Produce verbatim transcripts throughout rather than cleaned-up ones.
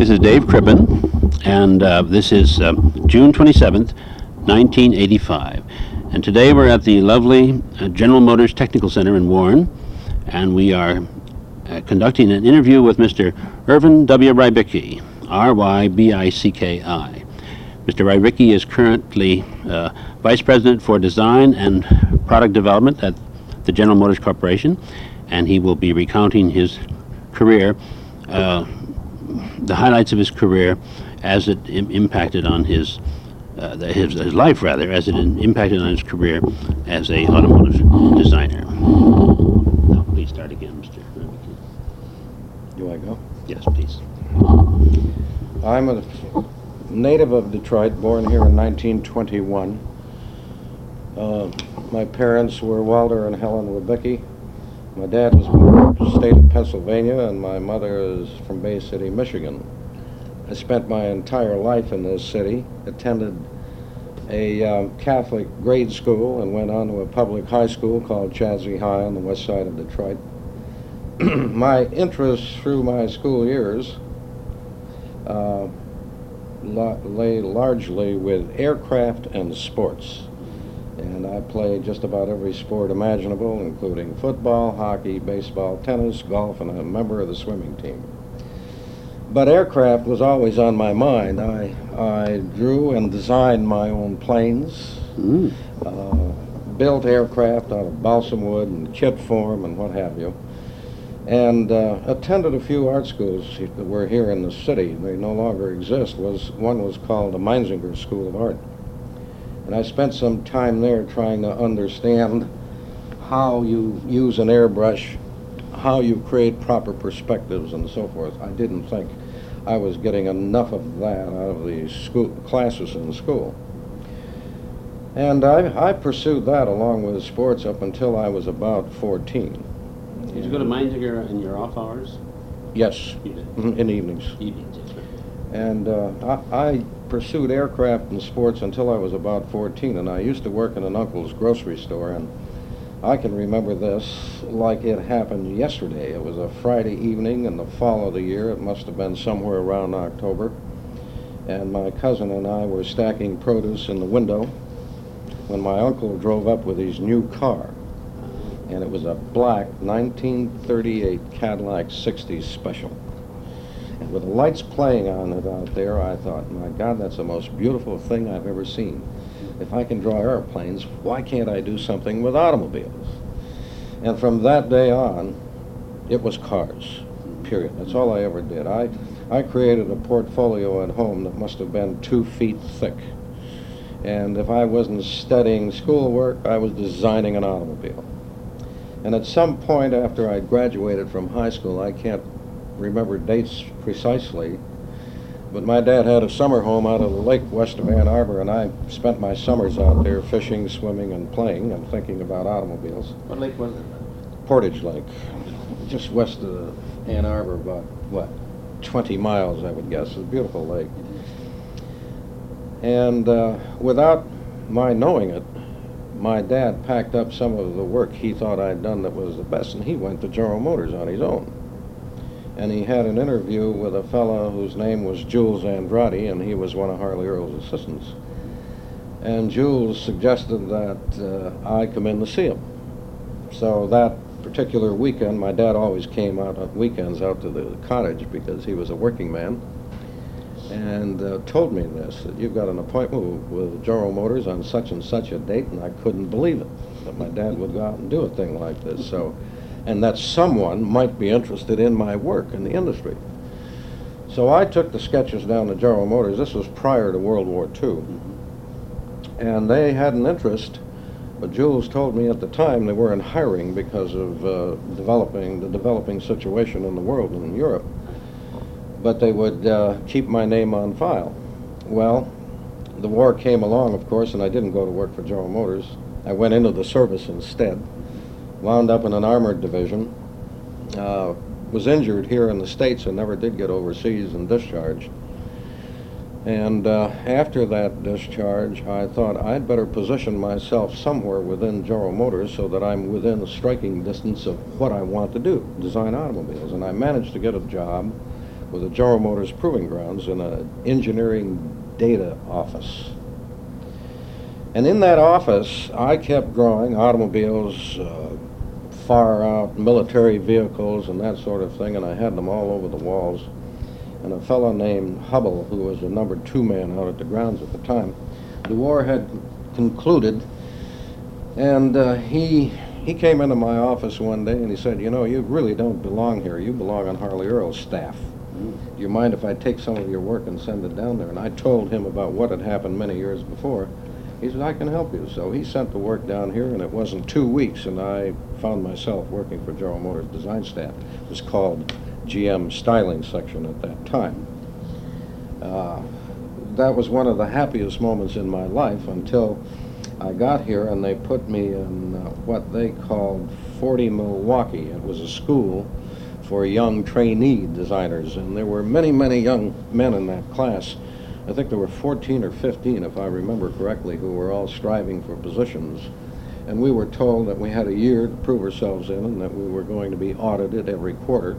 This is Dave Cribbin, and uh, this is uh, June twenty-seventh, nineteen eighty-five. And today we're at the lovely uh, General Motors Technical Center in Warren, and we are uh, conducting an interview with Mister Irvin W. Rybicki, R Y B I C K I. Mister Rybicki is currently uh, Vice President for Design and Product Development at the General Motors Corporation, and he will be recounting his career, uh, the highlights of his career as it im- impacted on his, uh, the, his, his life rather, as it in- impacted on his career as a automotive designer. Now, please start again, Mister Rybicki. Do I go? Yes, please. I'm a native of Detroit, born here in nineteen twenty-one. Uh, my parents were Walter and Helen Rybicki. My dad was from the state of Pennsylvania, and my mother is from Bay City, Michigan. I spent my entire life in this city, attended a um, Catholic grade school, and went on to a public high school called Chadsey High on the west side of Detroit. My interests through my school years uh, la- lay largely with aircraft and sports. And I played just about every sport imaginable, including football, hockey, baseball, tennis, golf, and I'm a member of the swimming team. But aircraft was always on my mind. I, I drew and designed my own planes, Mm. uh, built aircraft out of balsam wood and kit form and what have you, and uh, attended a few art schools that were here in the city. They no longer exist. Was One was called the Meinzinger School of Art. And I spent some time there trying to understand how you use an airbrush, how you create proper perspectives, and so forth. I didn't think I was getting enough of that out of the school classes in school. And I, I pursued that along with sports up until I was about fourteen. Did you go to Meinzinger in your off hours? Yes, You did. mhm, in evenings. Evenings, yes, sir. And uh, I, I pursued aircraft and sports until I was about fourteen, and I used to work in an uncle's grocery store, and I can remember this like it happened yesterday. It was a Friday evening in the fall of the year. It must have been somewhere around October, and my cousin and I were stacking produce in the window when my uncle drove up with his new car, and it was a black nineteen thirty-eight Cadillac sixties Special. And with the lights playing on it out there, I thought, my God, that's the most beautiful thing I've ever seen. If I can draw airplanes, why can't I do something with automobiles? And from that day on, it was cars, period. That's all I ever did. I, I created a portfolio at home that must have been two feet thick. And if I wasn't studying schoolwork, I was designing an automobile. And at some point after I graduated from high school, I can't remember dates precisely, but my dad had a summer home out of the lake west of Ann Arbor, and I spent my summers out there fishing, swimming, and playing and thinking about automobiles. What lake was it? Portage Lake, just west of Ann Arbor, about, what, twenty miles, I would guess. It's a beautiful lake. And uh, without my knowing it, my dad packed up some of the work he thought I'd done that was the best, and he went to General Motors on his own. And he had an interview with a fellow whose name was Jules Andrade, and he was one of Harley Earl's assistants. And Jules suggested that uh, I come in to see him. So that particular weekend, my dad always came out on weekends out to the cottage because he was a working man, and uh, told me this, that you've got an appointment with General Motors on such and such a date, and I couldn't believe it, that my dad would go out and do a thing like this. So. And that someone might be interested in my work in the industry. So I took the sketches down to General Motors. This was prior to World War Two. And they had an interest, but Jules told me at the time they weren't hiring because of uh, developing the developing situation in the world and in Europe. But they would uh, keep my name on file. Well, the war came along, of course, and I didn't go to work for General Motors. I went into the service instead. Wound up in an armored division, uh, was injured here in the States and never did get overseas and discharged. And uh, after that discharge, I thought I'd better position myself somewhere within General Motors so that I'm within striking distance of what I want to do, design automobiles. And I managed to get a job with the General Motors Proving Grounds in an engineering data office. And in that office, I kept growing automobiles, uh, far out military vehicles and that sort of thing, and I had them all over the walls. And a fellow named Hubble, who was the number two man out at the grounds at the time, the war had concluded, and uh, he he came into my office one day and he said, you know, you really don't belong here. You belong on Harley Earl's staff. Do you mind if I take some of your work and send it down there? And I told him about what had happened many years before. He said, I can help you. So he sent the work down here, and it wasn't two weeks, and I found myself working for General Motors design staff. It was called G M Styling Section at that time. Uh, that was one of the happiest moments in my life until I got here and they put me in uh, what they called forty Milwaukee. It was a school for young trainee designers, and there were many, many young men in that class. I think there were fourteen or fifteen, if I remember correctly, who were all striving for positions. And we were told that we had a year to prove ourselves in and that we were going to be audited every quarter.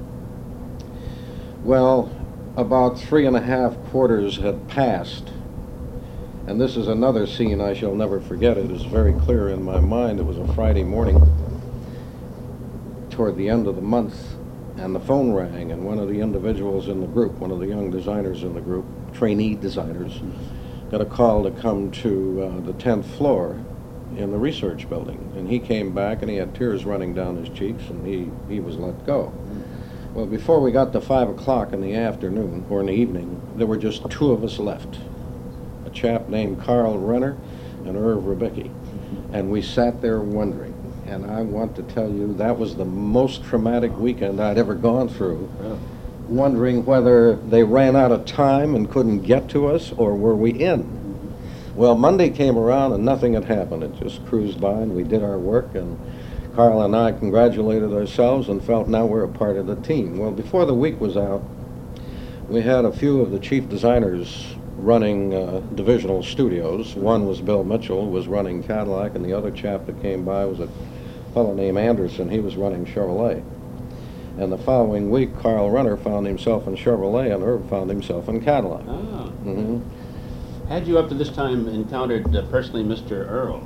Well, about three and a half quarters had passed, and this is another scene I shall never forget. It is very clear in my mind. It was a Friday morning toward the end of the month, and the phone rang, and one of the individuals in the group, one of the young designers in the group, trainee designers, got a call to come to uh, the tenth floor in the research building. And he came back and he had tears running down his cheeks, and he, he was let go. Well, before we got to five o'clock in the afternoon, or in the evening, there were just two of us left. A chap named Carl Renner and Irv Rubicki. And we sat there wondering. And I want to tell you, that was the most traumatic weekend I'd ever gone through. Yeah. Wondering whether they ran out of time and couldn't get to us, or were we in? Mm-hmm. Well, Monday came around and nothing had happened. It just cruised by and we did our work, and Carl and I congratulated ourselves and felt now we're a part of the team. Well, before the week was out, we had a few of the chief designers running uh, divisional studios. One was Bill Mitchell, who was running Cadillac, and the other chap that came by was a fellow named Anderson. He was running Chevrolet. And the following week, Carl Renner found himself in Chevrolet, and Irv found himself in Cadillac. Ah. Mm-hmm. Had you up to this time encountered uh, personally Mister Earl?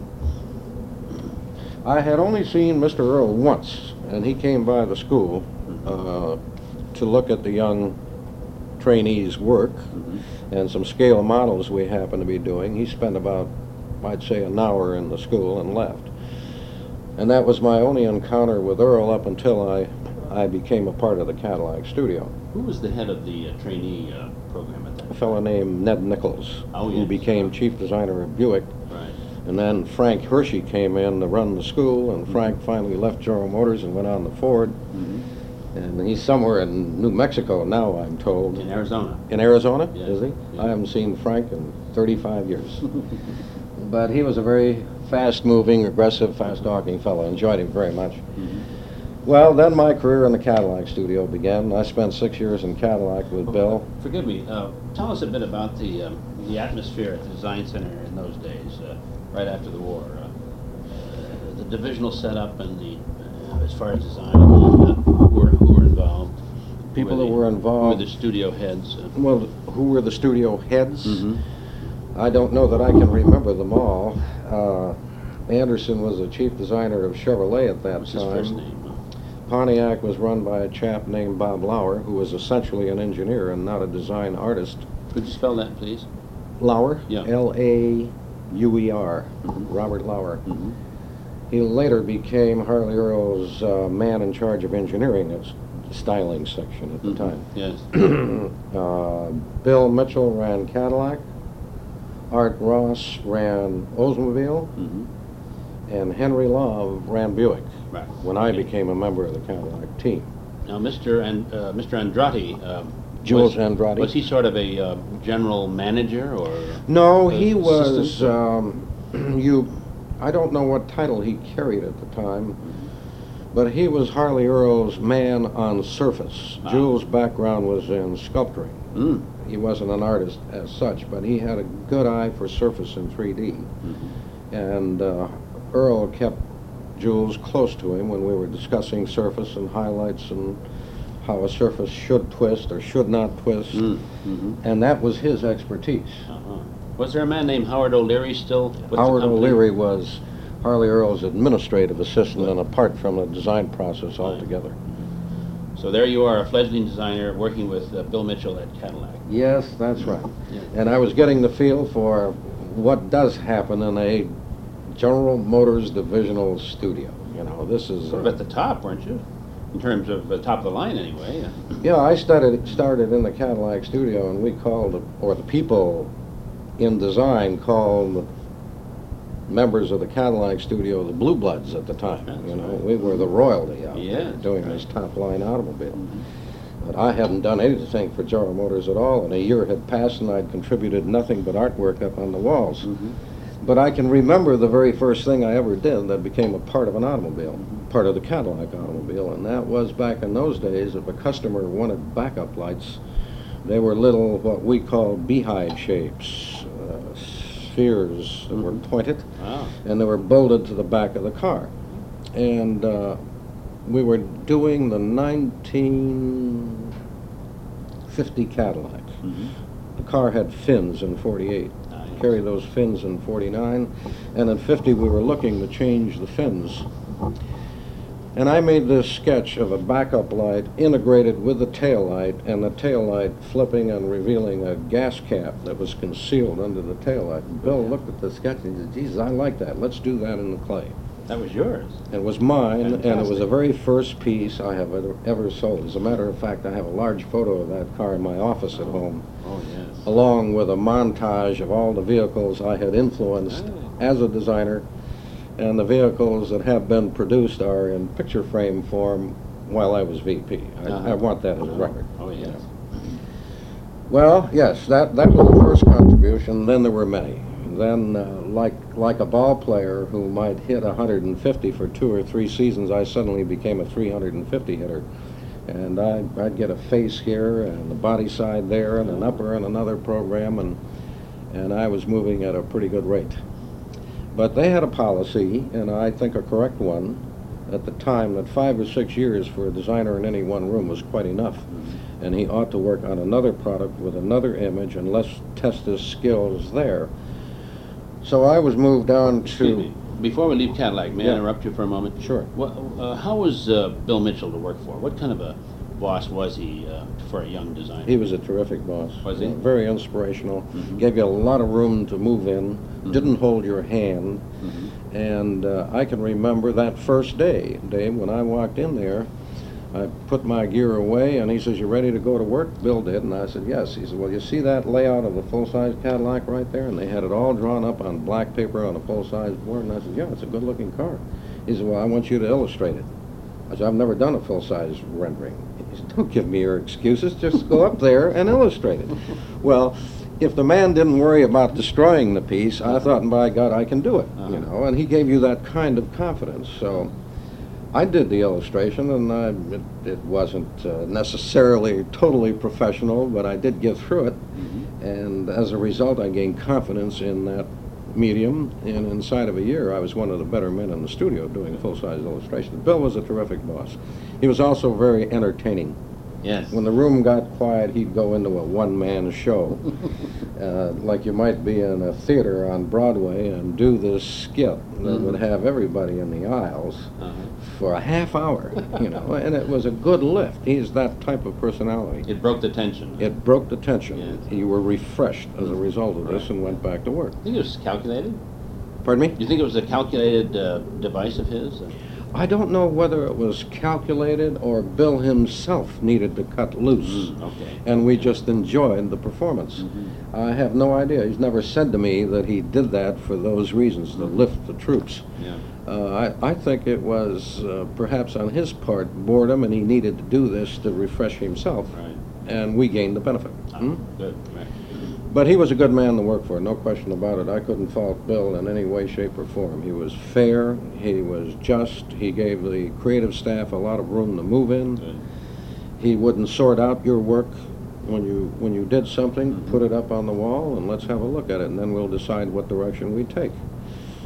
I had only seen Mister Earl once, and he came by the school uh, to look at the young trainees' work mm-hmm. and some scale models we happened to be doing. He spent about, I'd say, an hour in the school and left. And that was my only encounter with Earl up until I, I became a part of the Cadillac studio. Who was the head of the uh, trainee uh, program at that time? A fellow named Ned Nichols, oh, who yes. became chief designer of Buick. Right. And then Frank Hershey came in to run the school, and Frank finally left General Motors and went on to Ford. Mm-hmm. And he's somewhere in New Mexico now, I'm told. In Arizona. In Arizona, yes. Is he? Yeah. I haven't seen Frank in thirty-five years. But he was a very fast-moving, aggressive, fast-talking fellow. Enjoyed him very much. Mm-hmm. Well, then my career in the Cadillac studio began. I spent six years in Cadillac with oh, Bill. Forgive me. Uh, tell us a bit about the um, the atmosphere at the Design Center in those days, uh, right after the war. Uh, uh, the divisional setup and the, uh, as far as design, uh, who, were, who were involved. People who were that the, were involved. Who were the studio heads? Uh, well, who were the studio heads? Mm-hmm. I don't know that I can remember them all. Uh, Anderson was the chief designer of Chevrolet at that What's time. his first name? Pontiac was run by a chap named Bob Lauer, who was essentially an engineer and not a design artist. Could you spell that, please? Lauer? Yeah. L A U E R, mm-hmm. Robert Lauer. Mm-hmm. He later became Harley Earl's uh, man in charge of engineering at the styling section at the mm-hmm. time. Yes. uh, Bill Mitchell ran Cadillac. Art Ross ran Oldsmobile. Mm-hmm. And Henry Love ran Buick. Right. When I okay. became a member of the Cadillac team. Now, Mister and uh, Mister Andrade. Um, Jules was, Andrade. Was he sort of a uh, general manager, or? No, he was. Assistant? Um, you, I don't know what title he carried at the time, mm-hmm. but he was Harley Earl's man on surface. Ah. Jules' background was in sculpturing. Mm. He wasn't an artist as such, but he had a good eye for surface in three D, mm-hmm. and uh, Earl kept Jules close to him when we were discussing surface and highlights and how a surface should twist or should not twist, Mm. Mm-hmm. and that was his expertise. Uh-huh. Was there a man named Howard O'Leary still with the Howard company? O'Leary was Harley Earl's administrative assistant and apart from the design process altogether. So there you are, a fledgling designer working with uh, Bill Mitchell at Cadillac. Yes, that's right. Yeah. And I was getting the feel for what does happen in a General Motors divisional studio. You know, this is... Sort of at the top, weren't you? In terms of the top of the line, anyway. Yeah, I started started in the Cadillac studio, and we called, or the people in design called members of the Cadillac studio the Blue Bloods at the time. That's you know, right. we were the royalty out Yes, there doing right. this top-line automobile. Mm-hmm. But I hadn't done anything for General Motors at all, and a year had passed, and I'd contributed nothing but artwork up on the walls. Mm-hmm. But I can remember the very first thing I ever did that became a part of an automobile, part of the Cadillac automobile, and that was back in those days, if a customer wanted backup lights, they were little, what we call beehive shapes, uh, spheres that were pointed, Wow. and they were bolted to the back of the car. And uh, we were doing the nineteen fifty Cadillac. Mm-hmm. The car had fins in forty-eight. Nice. Carry those fins in forty-nine, and in fifty we were looking to change the fins. And I made this sketch of a backup light integrated with the tail light, and the tail light flipping and revealing a gas cap that was concealed under the tail light. And Bill looked at the sketch and he said, "Jesus, I like that. Let's do that in the clay." That was yours. It was mine, and it was Fantastic. the very first piece I have ever, ever sold. As a matter of fact, I have a large photo of that car in my office at home, Oh, yes. along with a montage of all the vehicles I had influenced Oh. as a designer, and the vehicles that have been produced are in picture frame form while I was V P. I, Uh-huh. I want that as a record. Oh, you yes. know. Well, yes, that, that was the first contribution. Then there were many. Then, uh, like like a ball player who might hit one hundred fifty for two or three seasons, I suddenly became a three hundred fifty hitter. And I, I'd get a face here and a body side there and an upper in another program, and and I was moving at a pretty good rate. But they had a policy, and I think a correct one, at the time, that five or six years for a designer in any one room was quite enough. And he ought to work on another product with another image and let's test his skills there. So I was moved down Excuse to... me. Before we leave Cadillac, may I Yeah. interrupt you for a moment? Sure. What, uh, how was uh, Bill Mitchell to work for? What kind of a boss was he uh, for a young designer? He was a terrific boss. Was he? Uh, very inspirational. Mhm. Gave you a lot of room to move in. Mhm. Didn't hold your hand. Mhm. And uh, I can remember that first day, Dave, when I walked in there, I put my gear away, and he says, "You ready to go to work?" Bill did, and I said, "Yes." He said, "Well, you see that layout of the full-size Cadillac right there?" And they had it all drawn up on black paper on a full-size board, and I said, "Yeah, it's a good-looking car." He said, "Well, I want you to illustrate it." I said, "I've never done a full-size rendering." He said, "Don't give me your excuses. Just go up there and illustrate it." Well, if the man didn't worry about destroying the piece, I thought, by God, I can do it, Uh-huh. you know, and he gave you that kind of confidence. So I did the illustration, and I, it, it wasn't uh, necessarily totally professional, but I did get through it, Mhm. and as a result, I gained confidence in that medium, and inside of a year, I was one of the better men in the studio doing full-size illustrations. Bill was a terrific boss. He was also very entertaining. Yes. When the room got quiet, he'd go into a one-man show, uh, like you might be in a theater on Broadway and do this skit that Mhm. would have everybody in the aisles Uh-huh. for a half hour, you know, and it was a good lift. He's that type of personality. It broke the tension. It broke the tension. Yes. You were refreshed as a result of this Right. and went back to work. You think it was calculated? Pardon me? Do you think it was a calculated uh, device of his? I don't know whether it was calculated or Bill himself needed to cut loose. Mm, okay. And we just enjoyed the performance. Mhm. I have no idea. He's never said to me that he did that for those reasons, to lift the troops. Yeah. Uh, I, I think it was uh, perhaps on his part boredom, and he needed to do this to refresh himself, Right. and we gained the benefit. Ah, Hmm? Good. Right. But he was a good man to work for, no question about it. I couldn't fault Bill in any way, shape, or form. He was fair, he was just, he gave the creative staff a lot of room to move in. Good. He wouldn't sort out your work when you when you did something, Mhm. put it up on the wall, and let's have a look at it, and then we'll decide what direction we take.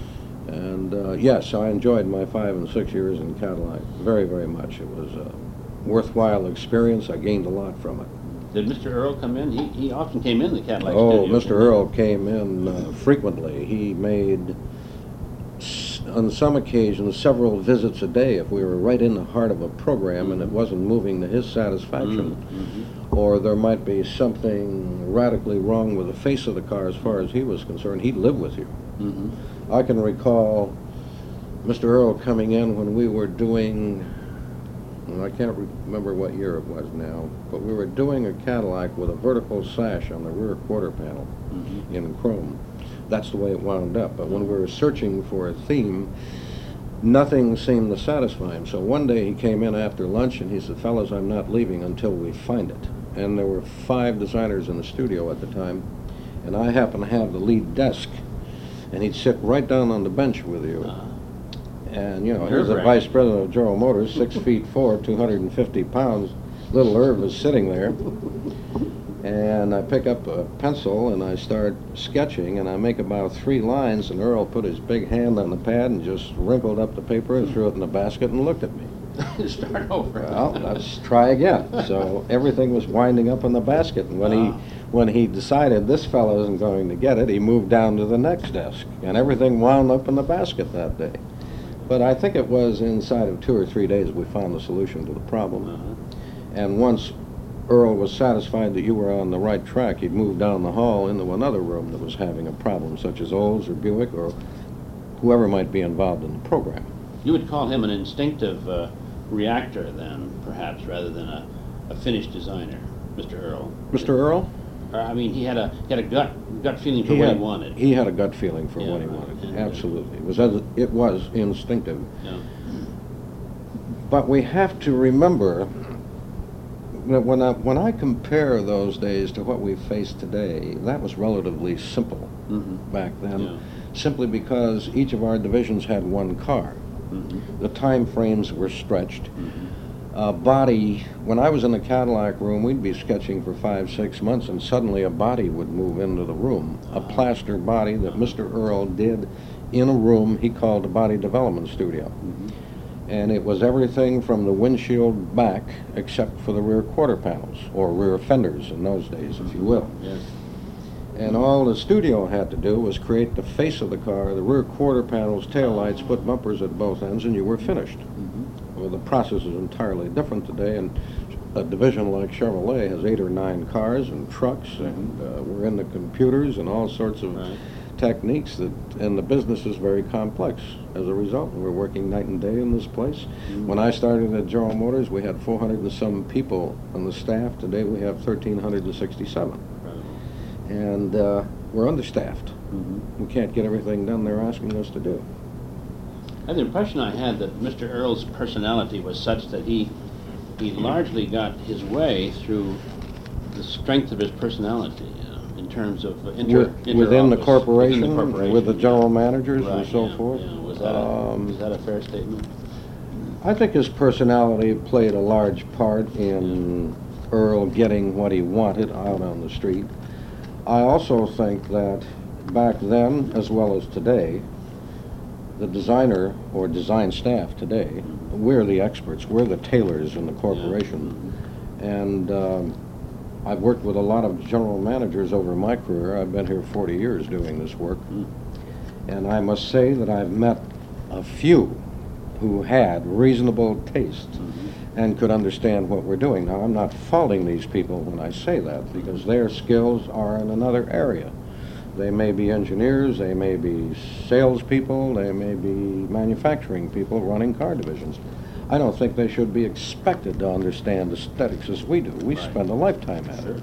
And uh, yes, I enjoyed my five and six years in Cadillac very, very much. It was uh, worthwhile experience. I gained a lot from it. Did Mister Earl come in? He, he often came in the Cadillac Oh, studio. Mister Earl came in uh, frequently. He made, s- on some occasions, several visits a day if we were right in the heart of a program and it wasn't moving to his satisfaction. Mm-hmm. Or there might be something radically wrong with the face of the car as far as he was concerned. He'd live with you. Mm-hmm. I can recall Mister Earl coming in when we were doing, well, I can't remember what year it was now, but we were doing a Cadillac with a vertical sash on the rear quarter panel Mm-hmm. in chrome. That's the way it wound up. But when we were searching for a theme, nothing seemed to satisfy him. So one day he came in after lunch and he said, "Fellas, I'm not leaving until we find it." And there were five designers in the studio at the time, and I happened to have the lead desk, and he'd sit right down on the bench with you. Uh, And, you know, here's the Nerve-wracking. vice president of General Motors, six feet four, two hundred fifty pounds. Little Irv is sitting there. And I pick up a pencil and I start sketching and I make about three lines, and Earl put his big hand on the pad and just wrinkled up the paper and threw it in the basket and looked at me. Start over. Well, let's try again. So everything was winding up in the basket, and when he Ah. when he decided this fellow isn't going to get it, he moved down to the next desk, and everything wound up in the basket that day. But I think it was inside of two or three days we found the solution to the problem. Uh-huh. And once Earl was satisfied that you were on the right track, he'd move down the hall into another room that was having a problem, such as Olds or Buick or whoever might be involved in the program. You would call him an instinctive uh, reactor then, perhaps, rather than a, a finished designer, Mister Earl. Mister Earl? Or, I mean, he had a he had a gut gut feeling for He what had, he wanted. he had a gut feeling for Yeah, what he right. wanted. And, uh, Absolutely. It was as, it was instinctive. Yeah. But we have to remember that when I, when I compare those days to what we face today, that was relatively simple Mm-hmm. back then, Yeah. simply because each of our divisions had one car. Mm-hmm. The time frames were stretched. Mm-hmm. Uh, body, when I was in the Cadillac room, we'd be sketching for five, six months, and suddenly a body would move into the room. A plaster body that Mister Earl did in a room he called a body development studio. Mm-hmm. And it was everything from the windshield back, except for the rear quarter panels, or rear fenders in those days, if you will. Yes. And all the studio had to do was create the face of the car, the rear quarter panels, taillights, put bumpers at both ends, and you were finished. Mm-hmm. Well, the process is entirely different today, and a division like Chevrolet has eight or nine cars and trucks, and uh, we're in the computers and all sorts of Right. techniques that, and the business is very complex as a result. We're working night and day in this place. Mm-hmm. When I started at General Motors, we had four hundred and some people on the staff. Today we have one thousand three hundred sixty-seven. And uh, we're understaffed. Mm-hmm. We can't get everything done they're asking us to do. I had the impression I had that Mister Earl's personality was such that he he largely got his way through the strength of his personality uh, in terms of inter, With- inter within the office, corporation, within the corporation, with the yeah. general managers Right, and so yeah, forth. yeah. Was that a, Um, is that a fair statement? I think his personality played a large part in Earl getting what he wanted out on the street. I also think that back then, as well as today, the designer or design staff today, we're the experts, we're the tailors in the corporation. And um, I've worked with a lot of general managers over my career. I've been here forty years doing this work. Mm. And I must say that I've met a few who had reasonable taste Mm-hmm. and could understand what we're doing. Now, I'm not faulting these people when I say that, because their skills are in another area. They may be engineers, they may be salespeople, they may be manufacturing people running car divisions. I don't think they should be expected to understand aesthetics as we do. We Right. spend a lifetime at Sure. it.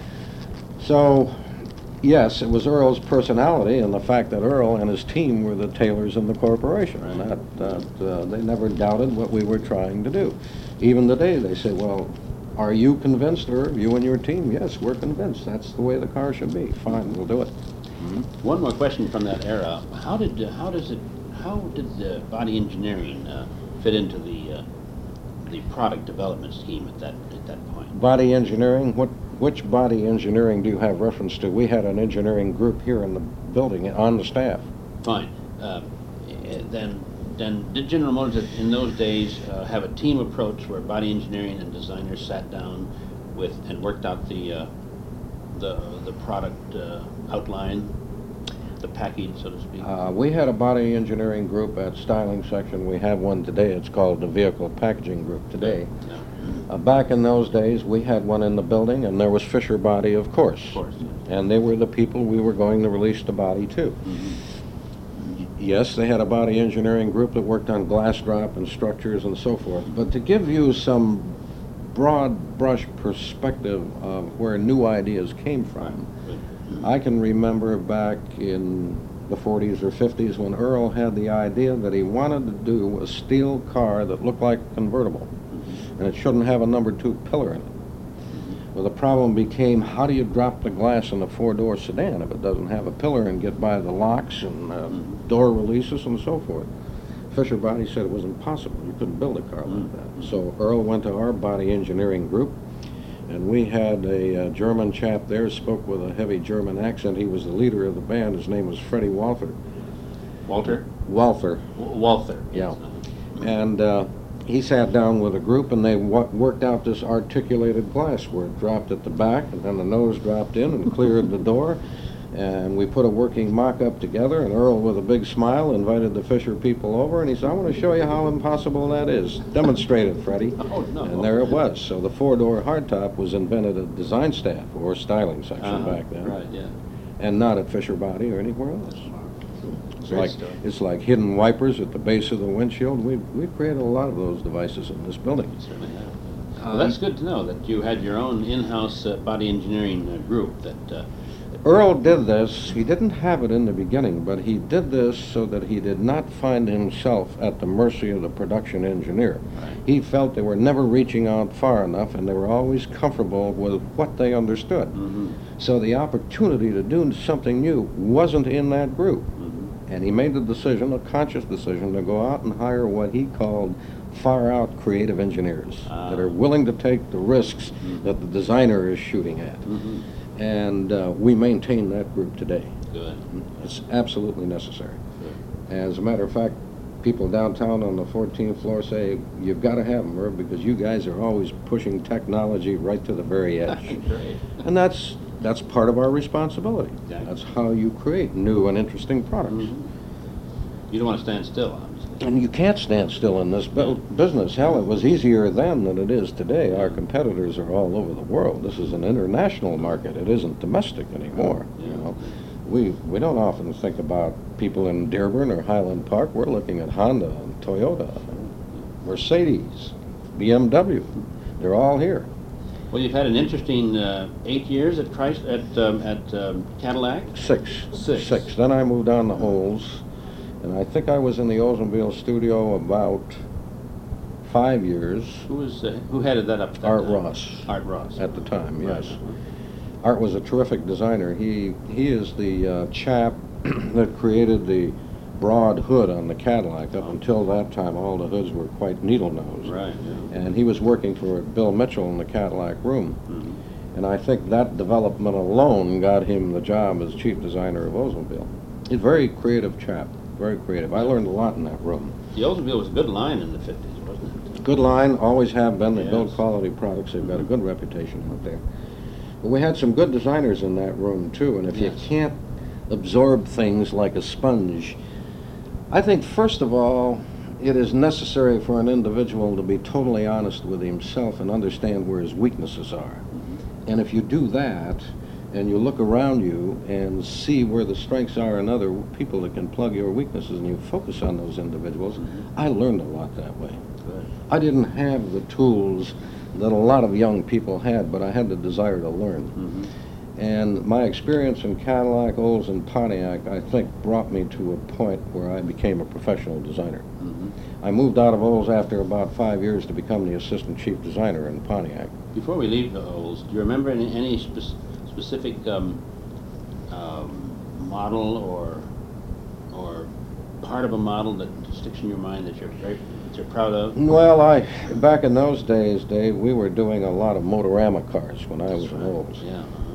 So, yes, it was Earl's personality and the fact that Earl and his team were the tailors in the corporation. And Right. that, that uh, they never doubted what we were trying to do. Even today, they say, well, are you convinced, Irv, you and your team? Yes, we're convinced. That's the way the car should be. Fine, we'll do it. One more question from that era: How did uh, how does it how did the body engineering uh, fit into the uh, the product development scheme at that at that point? Body engineering, what, which body engineering do you have reference to? We had an engineering group here in the building on the staff. Fine. Uh, eh, then then did General Motors in those days uh, have a team approach where body engineering and designers sat down with and worked out the uh, the the product uh, outline, the package, so to speak? Uh, we had a body engineering group at Styling Section. We have one today. It's called the Vehicle Packaging Group today. Yeah. Uh, back in those days, we had one in the building, and there was Fisher Body, of course. Of course. Yeah. And they were the people we were going to release the body to. Mm-hmm. Yes, they had a body engineering group that worked on glass drop and structures and so forth. But to give you some broad brush perspective of where new ideas came from, Mm-hmm. I can remember back in the forties or fifties when Earl had the idea that he wanted to do a steel car that looked like a convertible, Mm-hmm. and it shouldn't have a number two pillar in it. Well, the problem became, how do you drop the glass in a four-door sedan if it doesn't have a pillar and get by the locks and uh, Mhm. door releases and so forth? Fisher Body said it was impossible. You couldn't build a car like that. So Earl went to our body engineering group, and we had a uh, German chap there, spoke with a heavy German accent. He was the leader of the band. His name was Freddie Walther. Walter? Walther, W- Walther. yeah. Yes. And uh, he sat down with a group, and they w worked out this articulated glass where it dropped at the back, and then the nose dropped in and cleared the door. And we put a working mock-up together, and Earl, with a big smile, invited the Fisher people over, and he said, I want to show you how impossible that is. Demonstrate it, Freddie. Oh, no. And there it was. So the four-door hardtop was invented at Design Staff, or Styling Section Uh-huh. back then, Right, yeah. and not at Fisher Body or anywhere else. It's Great like, story. it's like hidden wipers at the base of the windshield. We've, we've created a lot of those devices in this building. You certainly have. Uh, Well, that's good to know that you had your own in-house uh, body engineering uh, group that. Uh, Earl did this. He didn't have it in the beginning, but he did this so that he did not find himself at the mercy of the production engineer. Right. He felt they were never reaching out far enough, and they were always comfortable with what they understood. Mm-hmm. So the opportunity to do something new wasn't in that group. Mm-hmm. And he made the decision, a conscious decision, to go out and hire what he called far-out creative engineers Ah. that are willing to take the risks Mhm. that the designer is shooting at. Mm-hmm. And uh, we maintain that group today. Good. It's absolutely necessary. Good. As a matter of fact, people downtown on the fourteenth floor say, you've got to have them, Herb, because you guys are always pushing technology right to the very edge. Great. And that's that's part of our responsibility. Exactly. That's how you create new and interesting products. Mhm. You don't want to stand still, obviously. And you can't stand still in this bu- business. Hell, it was easier then than it is today. Our competitors are all over the world. This is an international market. It isn't domestic anymore. You Yeah. know, we we don't often think about people in Dearborn or Highland Park. We're looking at Honda and Toyota, Mercedes, B M W. They're all here. Well, you've had an interesting uh, eight years at Christ at um, at um, Cadillac. Six. Six. Six. Then I moved on to Olds, and I think I was in the Oldsmobile studio about five years Who was uh, who headed that up? At that Art time? Ross. Art Ross. at the time. Right. Yes. Art was a terrific designer. He he is the uh, chap that created the broad hood on the Cadillac. Up until that time, all the hoods were quite needle-nosed. Right. Yeah. And he was working for Bill Mitchell in the Cadillac room. Mhm. And I think that development alone got him the job as chief designer of Oldsmobile. He's a very creative chap, very creative. I learned a lot in that room. The Oldsmobile was a good line in the fifties, wasn't it? Good line, always have been. They build Yes. quality products. They've got a good reputation out there. But we had some good designers in that room, too. And if you Yes. can't absorb things like a sponge, I think, first of all, it is necessary for an individual to be totally honest with himself and understand where his weaknesses are. And if you do that, and you look around you and see where the strengths are in other people that can plug your weaknesses, and you focus on those individuals, I learned a lot that way. Good. I didn't have the tools that a lot of young people had, but I had the desire to learn. Mm-hmm. And my experience in Cadillac, Olds, and Pontiac, I think, brought me to a point where I became a professional designer. Mm-hmm. I moved out of Olds after about five years to become the assistant chief designer in Pontiac. Before we leave the Olds, do you remember any, any spe- specific um, um, model or or part of a model that sticks in your mind that you're very that you're proud of? Well, I back in those days, Dave, we were doing a lot of Motorama cars when I was in Olds. Yeah.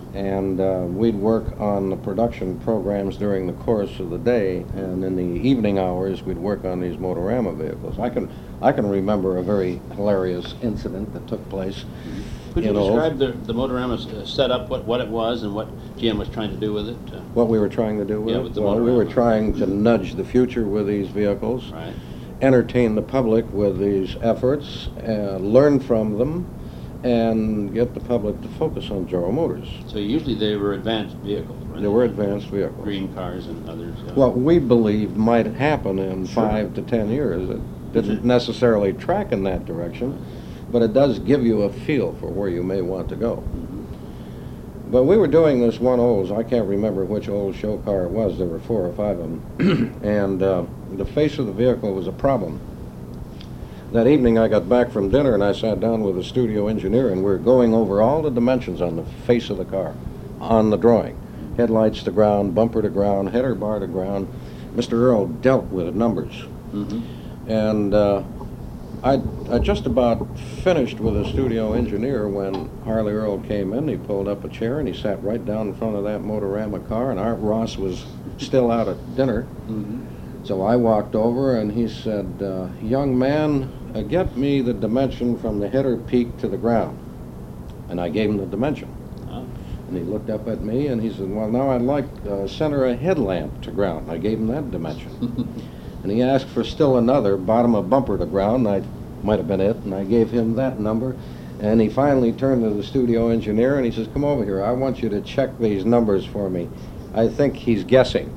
And uh, we'd work on the production programs during the course of the day, and in the evening hours we'd work on these Motorama vehicles. I can I can remember a very hilarious incident that took place. Could you in Olds. describe the, the Motorama uh, setup, what, what it was and what G M was trying to do with it? Uh, What we were trying to do with Yeah, it? with the Well, we were Motorama. trying to nudge the future with these vehicles, right. entertain the public with these efforts, uh, learn from them, and get the public to focus on General Motors. So usually they were advanced vehicles, right? They were advanced vehicles. Green cars and others. Uh, What we believed might happen in Sure. five to ten years. It didn't Mhm. necessarily track in that direction, but it does give you a feel for where you may want to go. mhm. But we were doing this one Olds, I can't remember which old show car it was, there were four or five of them, and uh, the face of the vehicle was a problem. That evening I got back from dinner and I sat down with the studio engineer and we were going over all the dimensions on the face of the car, on the drawing. Headlights to ground, bumper to ground, header bar to ground. Mister Earl dealt with numbers. Mhm. And uh, I, I just about finished with the studio engineer when Harley Earl came in. He pulled up a chair and he sat right down in front of that Motorama car, and Art Ross was still out at dinner. Mhm. So I walked over and he said, uh, young man, uh, get me the dimension from the header peak to the ground. And I gave him the dimension. Oh. And he looked up at me and he said, well, now I'd like uh, center a headlamp to ground. I gave him that dimension. And he asked for still another, bottom of bumper to ground. I might have been it, and I gave him that number. And he finally turned to the studio engineer and he says, come over here, I want you to check these numbers for me. I think he's guessing.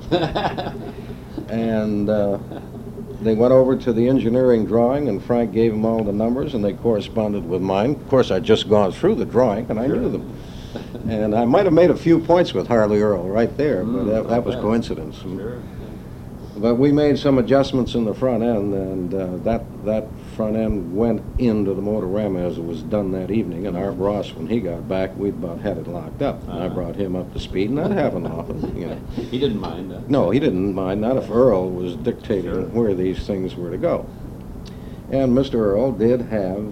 And uh, they went over to the engineering drawing, and Frank gave them all the numbers, and they corresponded with mine. Of course, I'd just gone through the drawing, and I Sure. knew them. And I might have made a few points with Harley Earl right there, but Mm, that, that was okay. coincidence. Sure. But we made some adjustments in the front end, and uh, that that front end went into the Motorama as it was done that evening. And Art Ross, when he got back, we'd about had it locked up. And I Uh-huh. brought him up to speed, and that happened often, you know. He didn't mind. Uh, No, he didn't mind, not if Earl was dictating Sure. where these things were to go. And Mister Earl did have,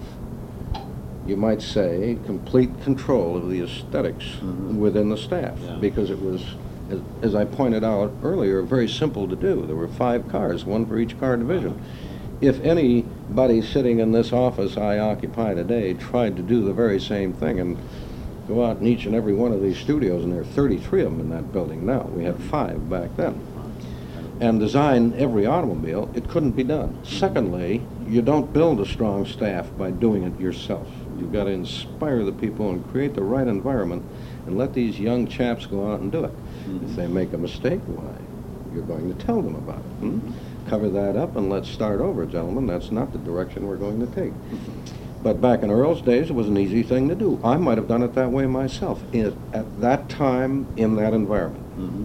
you might say, complete control of the aesthetics Mhm. within the staff, Yeah. because it was, as, as I pointed out earlier, very simple to do. There were five cars, one for each car division. If anybody sitting in this office I occupy today tried to do the very same thing and go out in each and every one of these studios, and there are thirty-three of them in that building now, we had five back then, and design every automobile, it couldn't be done. Secondly, you don't build a strong staff by doing it yourself. You've got to inspire the people and create the right environment and let these young chaps go out and do it. Mhm. If they make a mistake, why, you're going to tell them about it. Hmm? Cover that up and let's start over, gentlemen. That's not the direction we're going to take. But back in Earl's days, it was an easy thing to do. I might have done it that way myself in, at that time in that environment. mhm.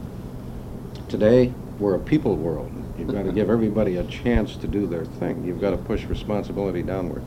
Today, we're a people world. You've got to give everybody a chance to do their thing. You've got to push responsibility downward.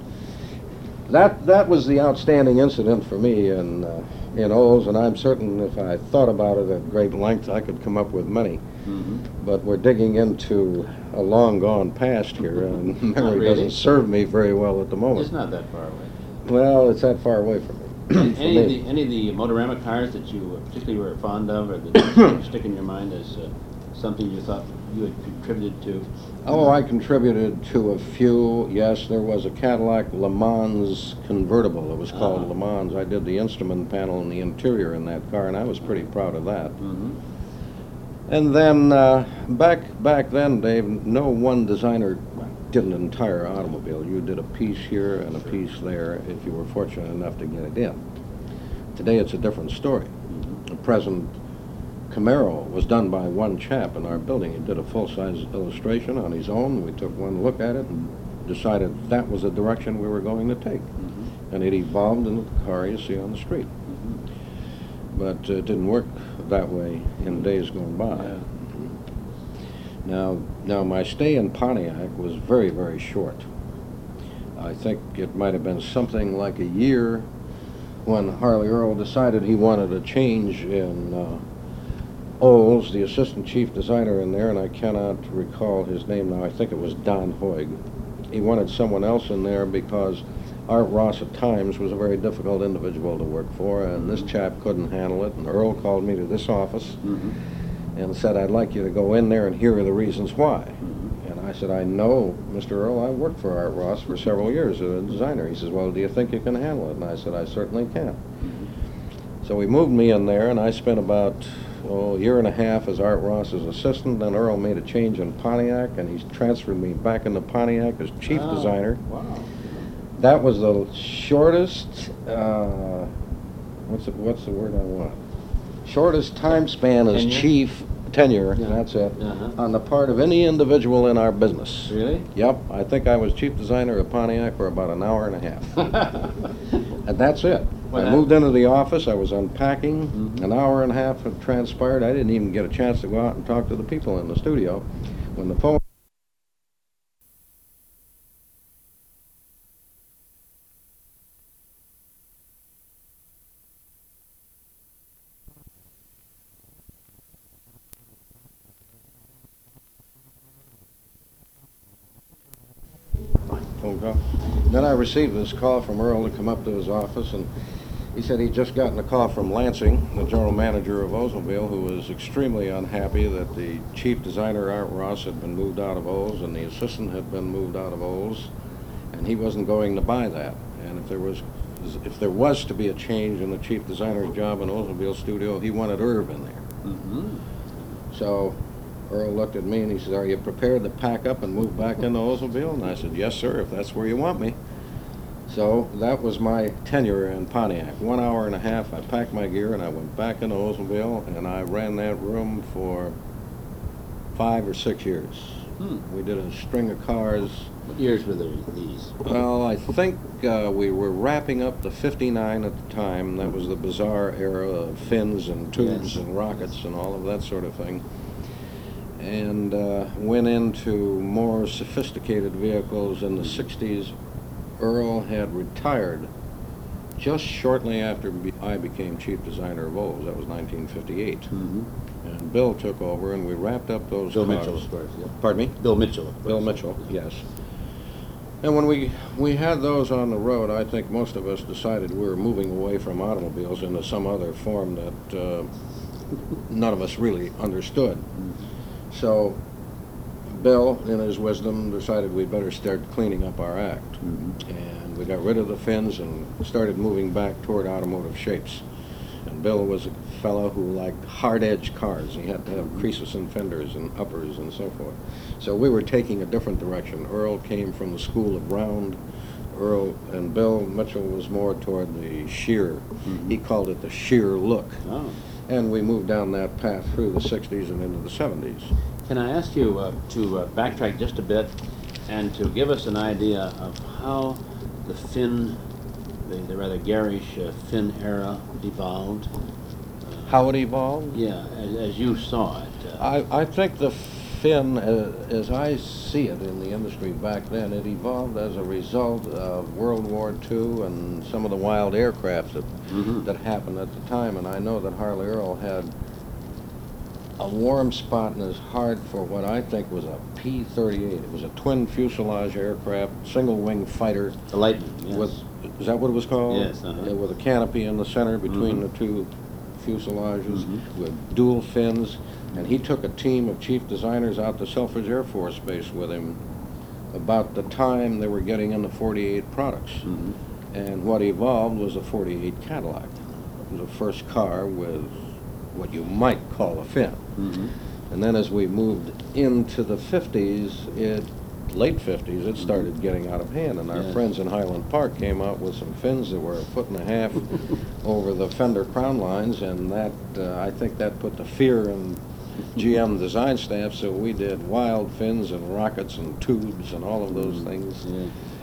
That that was the outstanding incident for me in uh, in Olds, and I'm certain if I thought about it at great length, I could come up with many. Mhm. But we're digging into a long gone past here, and memory really. doesn't serve me very well at the moment. It's not that far away. Well, it's that far away from me. Any, For any of me. the any of the Motorama cars that you uh, particularly were fond of, or that stick in your mind as uh, something you thought you had contributed to? Oh, I contributed to a few. Yes, there was a Cadillac Le Mans convertible. It was called Ah. Le Mans. I did the instrument panel and the interior in that car, and I was pretty proud of that. Mm-hmm. And then uh, back back then, Dave, no one designer did an entire automobile. You did a piece here and a piece there if you were fortunate enough to get it in. Today, it's a different story. Mm-hmm. The present Camaro was done by one chap in our building. He did a full-size illustration on his own. We took one look at it and decided that was the direction we were going to take. Mm-hmm. And it evolved into the car you see on the street. Mm-hmm. But uh, it didn't work that way in days gone by. Yeah. Now, now my stay in Pontiac was very, very short. I think it might have been something like a year when Harley Earl decided he wanted a change in uh, Olds, the assistant chief designer in there, and I cannot recall his name now. I think it was Don Hoig. He wanted someone else in there because Art Ross at times was a very difficult individual to work for, and this chap couldn't handle it, and Earl called me to this office Mm-hmm. and said, "I'd like you to go in there and hear the reasons why." Mm-hmm. And I said, "I know, Mister Earl, I worked for Art Ross for several years as a designer." He says, "Well, do you think you can handle it?" And I said, "I certainly can." Mm-hmm. So he moved me in there, and I spent about oh, a year and a half as Art Ross's assistant. Then Earl made a change in Pontiac, and he's transferred me back into Pontiac as chief Oh, designer. Wow. That was the shortest, uh, what's the, what's the word I want? Shortest time span as Tenure? chief tenure, Yeah. that's it, Uh-huh. on the part of any individual in our business. Really? Yep, I think I was chief designer of Pontiac for about an hour and a half. And that's it. Well, I that- moved into the office, I was unpacking, Mhm. an hour and a half had transpired. I didn't even get a chance to go out and talk to the people in the studio. When the phone phone call. Then I received this call from Earl to come up to his office, and he said he'd just gotten a call from Lansing, the general manager of Oldsmobile, who was extremely unhappy that the chief designer, Art Ross, had been moved out of Olds, and the assistant had been moved out of Olds, and he wasn't going to buy that. And if there was if there was to be a change in the chief designer's job in Oldsmobile studio, he wanted Irv in there. Mm-hmm. So Earl looked at me and he said, "Are you prepared to pack up and move back into Oldsmobile?" And I said, "Yes, sir, if that's where you want me." So that was my tenure in Pontiac. One hour and a half, I packed my gear and I went back into Oldsmobile, and I ran that room for five or six years. Hmm. We did a string of cars. What years were there, these? Well, I think uh, we were wrapping up the fifty-nine at the time. That was the bizarre era of fins and tubes Yes. and rockets and all of that sort of thing. And uh, went into more sophisticated vehicles in the sixties. Earl had retired just shortly after be- I became chief designer of Olds. That was nineteen fifty-eight. Mm-hmm. And Bill took over, and we wrapped up those Bill cars. Mitchell, of course. Yeah. Pardon me? Bill Mitchell, of course. Bill Mitchell, yes. And when we, we had those on the road, I think most of us decided we were moving away from automobiles into some other form that uh, none of us really understood. So Bill, in his wisdom, decided we'd better start cleaning up our act. Mm-hmm. And we got rid of the fins and started moving back toward automotive shapes. And Bill was a fellow who liked hard-edged cars. He had to have creases and fenders and uppers and so forth. So we were taking a different direction. Earl came from the school of round. Earl and Bill Mitchell was more toward the sheer. Mm-hmm. He called it the sheer look. Oh. And we moved down that path through the sixties and into the seventies. Can I ask you uh, to uh, backtrack just a bit and to give us an idea of how the Finn, the, the rather garish uh, Finn era evolved? Uh, How it evolved? Yeah, as, as you saw it. Uh, I, I think the Finn, uh, as I see it in the industry back then, it evolved as a result of World War Two and some of the wild aircraft that, Mhm. that happened at the time. And I know that Harley Earl had a warm spot in his heart for what I think was a P thirty-eight. It was a twin fuselage aircraft, single-wing fighter. the Lightning, yes. With, is that what it was called? Yes, uh-huh. Yeah, with a canopy in the center between Mhm. the two fuselages, Mhm. with dual fins. And he took a team of chief designers out to Selfridge Air Force Base with him about the time they were getting into forty-eight products. Mhm. And what evolved was a forty-eight Cadillac. It was the first car with what you might call a fin. Mhm. And then as we moved into the fifties, it, late fifties, it started getting out of hand. And our Yes. friends in Highland Park came out with some fins that were a foot and a half over the fender crown lines, and that, uh, I think that put the fear in G M design staff, so we did wild fins and rockets and tubes and all of those things. Yeah.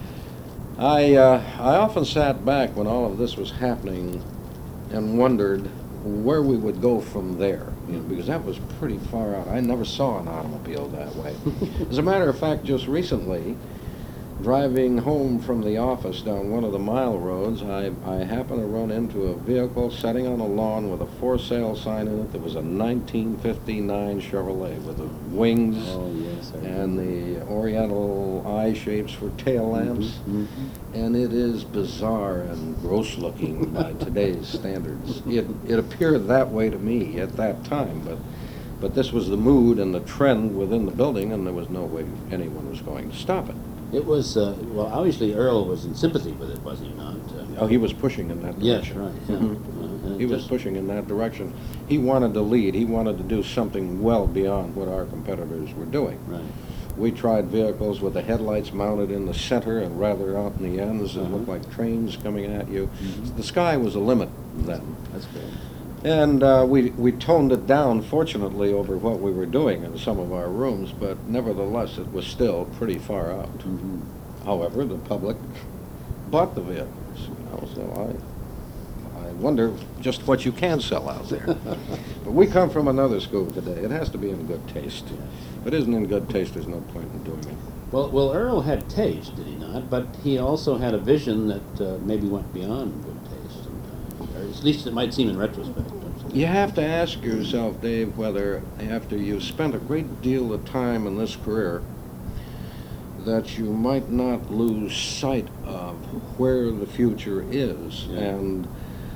I, uh, I often sat back when all of this was happening and wondered where we would go from there, you know, because that was pretty far out. I never saw an automobile that way. As a matter of fact, just recently, driving home from the office down one of the mile roads, I, I happened to run into a vehicle sitting on a lawn with a for sale sign in it that was a nineteen fifty-nine Chevrolet with the wings Oh, yes. I and remember. the oriental eye shapes for tail lamps. Mhm. And it is bizarre and gross looking by today's standards. It, it appeared that way to me at that time, but, but this was the mood and the trend within the building, and there was no way anyone was going to stop it. It was, uh, well, obviously Earl was in sympathy with it, was he not? Uh, Oh, he was pushing in that yes, direction. right, yeah. Mhm. Uh, and it He was just- pushing in that direction. He wanted to lead. He wanted to do something well beyond what our competitors were doing. Right. We tried vehicles with the headlights mounted in the center and rather out in the ends that Uh-huh. looked like trains coming at you. Mhm. The sky was the limit then. That's great. And uh, we, we toned it down, fortunately, over what we were doing in some of our rooms, but nevertheless, it was still pretty far out. Mhm. However, the public bought the vehicles, you know, so I, I wonder just what you can sell out there. But we come from another school today. It has to be in good taste. If it isn't in good taste, there's no point in doing it. Well, well, Earl had taste, did he not? But he also had a vision that uh, maybe went beyond good taste sometimes. Or at least it might seem in retrospect. don't you? You have to ask yourself, Dave, whether after you've spent a great deal of time in this career, that you might not lose sight of where the future is. Yeah. And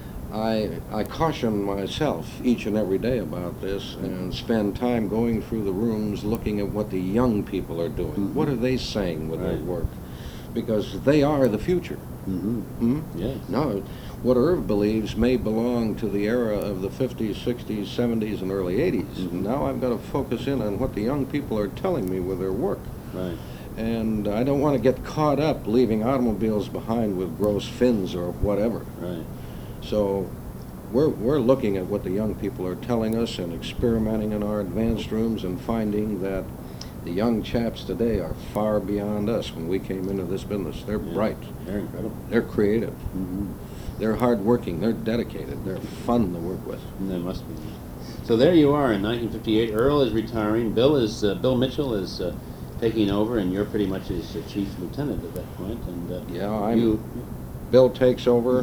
I, I caution myself each and every day about this and spend time going through the rooms looking at what the young people are doing. Mhm. What are they saying with their Right. work? Because they are the future. Mhm. Hmm? Yes. No, what Irv believes may belong to the era of the fifties, sixties, seventies, and early eighties. Mhm. Now I've got to focus in on what the young people are telling me with their work. Right. And I don't want to get caught up leaving automobiles behind with gross fins or whatever. Right. So we're, we're looking at what the young people are telling us and experimenting in our advanced rooms and finding that the young chaps today are far beyond us when we came into this business. They're Yeah. bright. Very incredible. They're creative. Mhm. They're hardworking. They're dedicated. They're fun to work with. There must be. So there you are in nineteen fifty-eight. Earl is retiring. Bill is uh, Bill Mitchell is uh, taking over, and you're pretty much his uh, chief lieutenant at that point. And uh, Yeah, I'm. you. Bill takes over,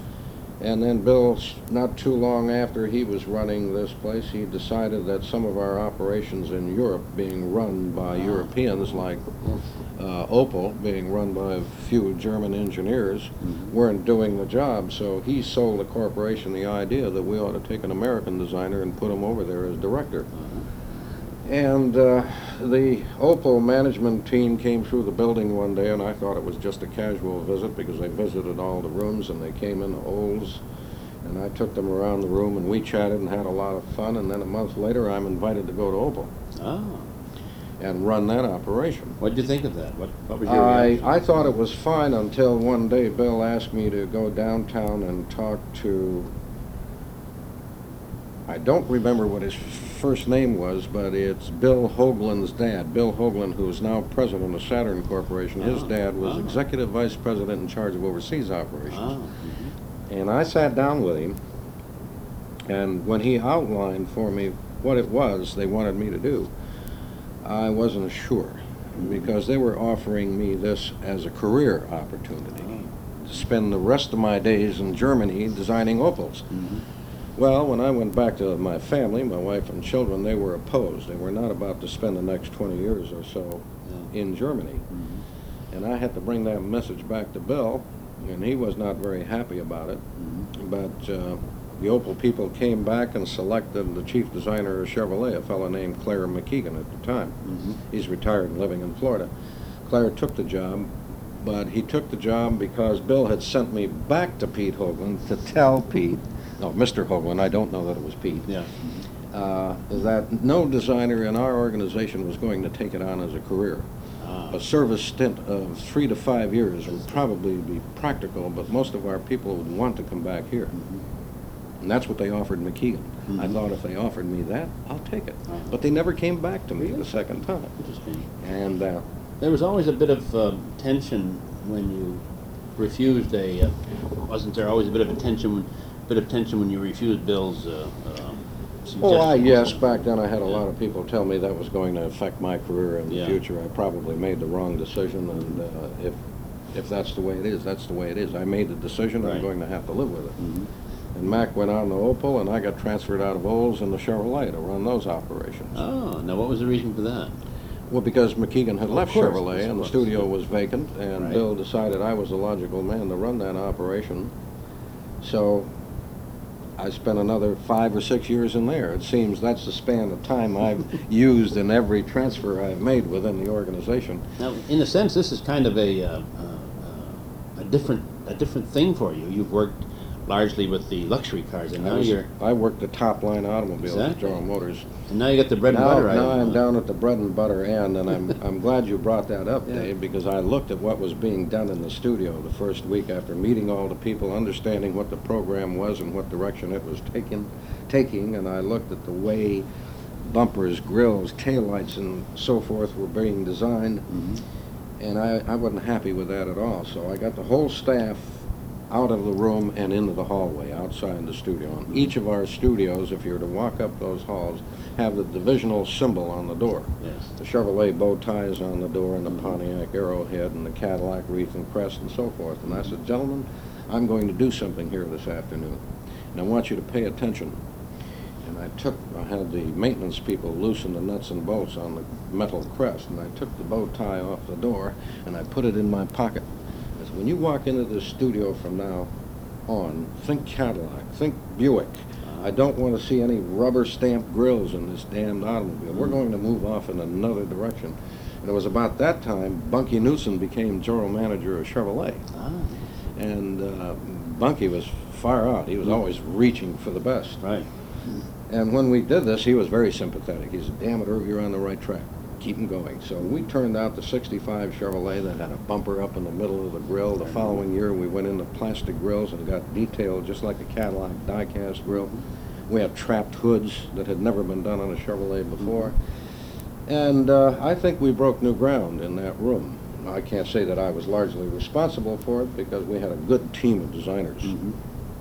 and then Bill, not too long after he was running this place, he decided that some of our operations in Europe, being run by Ah. Europeans, like uh, Opel, being run by a few German engineers, Mhm. weren't doing the job. So he sold the corporation the idea that we ought to take an American designer and put him over there as director. Uh-huh. And uh, the Opel management team came through the building one day, and I thought it was just a casual visit because they visited all the rooms, and they came in the Olds, and I took them around the room, and we chatted and had a lot of fun, and then a month later I'm invited to go to Opel Ah. and run that operation. What did you think of that? What What was your I, reaction? I thought it was fine until one day Bill asked me to go downtown and talk to, I don't remember what his first name was, but it's Bill Hoagland's dad. Bill Hoagland, who is now president of Saturn Corporation. His Oh, dad was oh. executive vice president in charge of overseas operations. Ah. Mhm. And I sat down with him, and when he outlined for me what it was they wanted me to do, I wasn't sure, because they were offering me this as a career opportunity, to spend the rest of my days in Germany designing Opels. Mhm. Well, when I went back to my family, my wife and children, they were opposed. They were not about to spend the next twenty years or so Yeah. in Germany. Mhm. And I had to bring that message back to Bill, and he was not very happy about it. Mhm. But uh, the Opel people came back and selected the chief designer of Chevrolet, a fellow named Claire McKeegan at the time. Mhm. He's retired and living in Florida. Claire took the job, but he took the job because Bill had sent me back to Pete Hoagland to tell Pete, no, Mister Hoagland, I don't know that it was Pete, Yeah. uh, that no designer in our organization was going to take it on as a career. Ah. A service stint of three to five years would probably be practical, but most of our people would want to come back here. Mhm. And that's what they offered McKeegan. I Mhm. thought if they offered me that, I'll take it. Uh-huh. But they never came back to me the second time. Interesting. And uh, There was always a bit of uh, tension when you refused a. Uh, wasn't there always a bit of a tension, bit of tension when you refused Bill's uh, um, Oh, I, suggestions. yes, back then I had a lot of people tell me that was going to affect my career in the Yeah. future. I probably made the wrong decision, and uh, if if that's the way it is, that's the way it is. I made the decision, Right. I'm going to have to live with it. Mhm. And Mac went on the Opel, and I got transferred out of Olds and the Chevrolet to run those operations. Oh, now what was the reason for that? Well, because McKeegan had Of left course, Chevrolet, of and the course. studio was vacant, and Right. Bill decided I was the logical man to run that operation. So I spent another five or six years in there. It seems that's the span of time I've used in every transfer I've made within the organization. Now, in a sense, this is kind of a, uh, uh, a different a different thing for you. You've worked largely with the luxury cars, and I, now was, you're I worked the top line automobiles at Exactly. General Motors. and now you got the bread and Now, butter. now item. I'm down at the bread and butter end, and I'm I'm glad you brought that up, Yeah. Dave, because I looked at what was being done in the studio the first week after meeting all the people, understanding what the program was and what direction it was taking, taking, and I looked at the way bumpers, grills, taillights, and so forth were being designed, Mhm. and I, I wasn't happy with that at all. So I got the whole staff out of the room and into the hallway outside the studio. And each of our studios, if you were to walk up those halls, have the divisional symbol on the door. Yes. The Chevrolet bow ties on the door, and the Pontiac arrowhead, and the Cadillac wreath and crest, and so forth. And I said, gentlemen, I'm going to do something here this afternoon, and I want you to pay attention. And I took, I had the maintenance people loosen the nuts and bolts on the metal crest, and I took the bow tie off the door, and I put it in my pocket. I said, when you walk into this studio from now on, think Cadillac, think Buick. I don't want to see any rubber stamped grills in this damned automobile. We're going to move off in another direction. And it was about that time Bunky Newson became general manager of Chevrolet. Ah, And uh, Bunky was far out. He was always reaching for the best. right. And when we did this, he was very sympathetic. He said, damn it, Irv, you're on the right track. Keep him going. So we turned out the sixty-five Chevrolet that had a bumper up in the middle of the grill. The following year, we went into plastic grills and got detailed just like a Cadillac die-cast grill. We had trapped hoods that had never been done on a Chevrolet before. And uh, I think we broke new ground in that room. I can't say that I was largely responsible for it because we had a good team of designers. Mhm.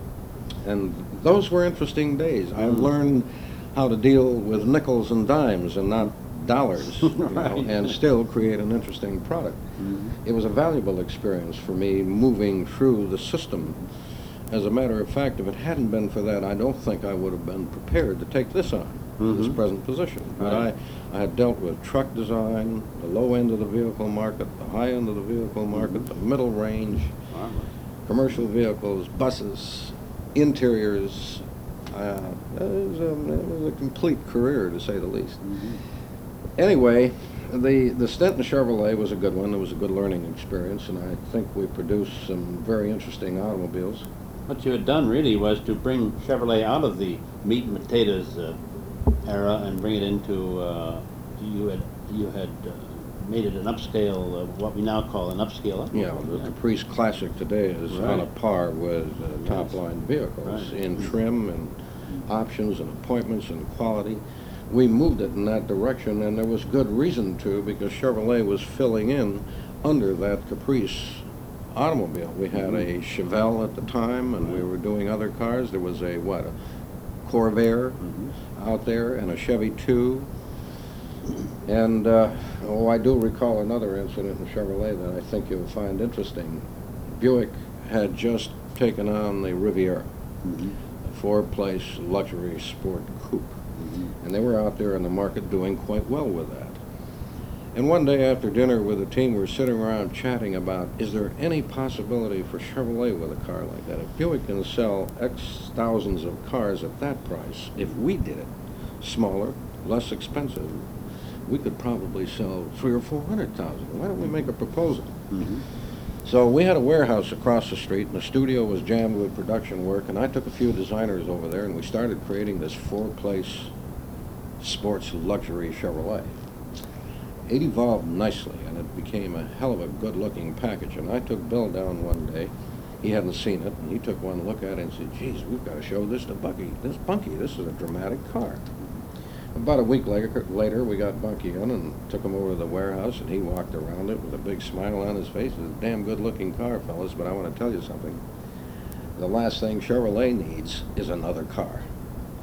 And those were interesting days. I learned how to deal with nickels and dimes and not dollars, you know, Right. and still create an interesting product. Mhm. It was a valuable experience for me moving through the system. As a matter of fact, if it hadn't been for that, I don't think I would have been prepared to take this on, this Mhm. present position. But Right. I, I had dealt with truck design, the low end of the vehicle market, the high end of the vehicle market, the middle range, Marvelous. commercial vehicles, buses, interiors. Uh, it, was a, it was a complete career, to say the least. Mhm. Anyway, the, the stint in Chevrolet was a good one. It was a good learning experience, and I think we produced some very interesting automobiles. What you had done really was to bring Chevrolet out of the meat and potatoes uh, era and bring it into uh, you had you had uh, made it an upscale, uh, what we now call an upscale. You know, the Caprice Classic today is on a Right. par with uh, Yes. top-line vehicles Right. in trim and options and appointments and quality. We moved it in that direction, and there was good reason to, because Chevrolet was filling in under that Caprice automobile. We had a Chevelle at the time, and we were doing other cars. There was a, what, a Corvair Mhm. out there, and a Chevy two. And, uh, oh, I do recall another incident in Chevrolet that I think you'll find interesting. Buick had just taken on the Riviera, Mhm. a four-place luxury sport coupe. Mhm. And they were out there in the market doing quite well with that. And one day after dinner with the team, we were sitting around chatting about, is there any possibility for Chevrolet with a car like that? If Buick can sell X thousands of cars at that price, if we did it smaller, less expensive, we could probably sell three or four hundred thousand. Why don't we make a proposal? Mhm. So we had a warehouse across the street, and the studio was jammed with production work, and I took a few designers over there, and we started creating this four-place sports luxury Chevrolet. It evolved nicely, and it became a hell of a good-looking package. And I took Bill down one day. He hadn't seen it, and he took one look at it and said, geez, we've got to show this to Bunky. This Bunky, this is a dramatic car. About a week later, later, we got Bunky in and took him over to the warehouse, and he walked around it with a big smile on his face. It's a damn good-looking car, fellas, but I want to tell you something. The last thing Chevrolet needs is another car.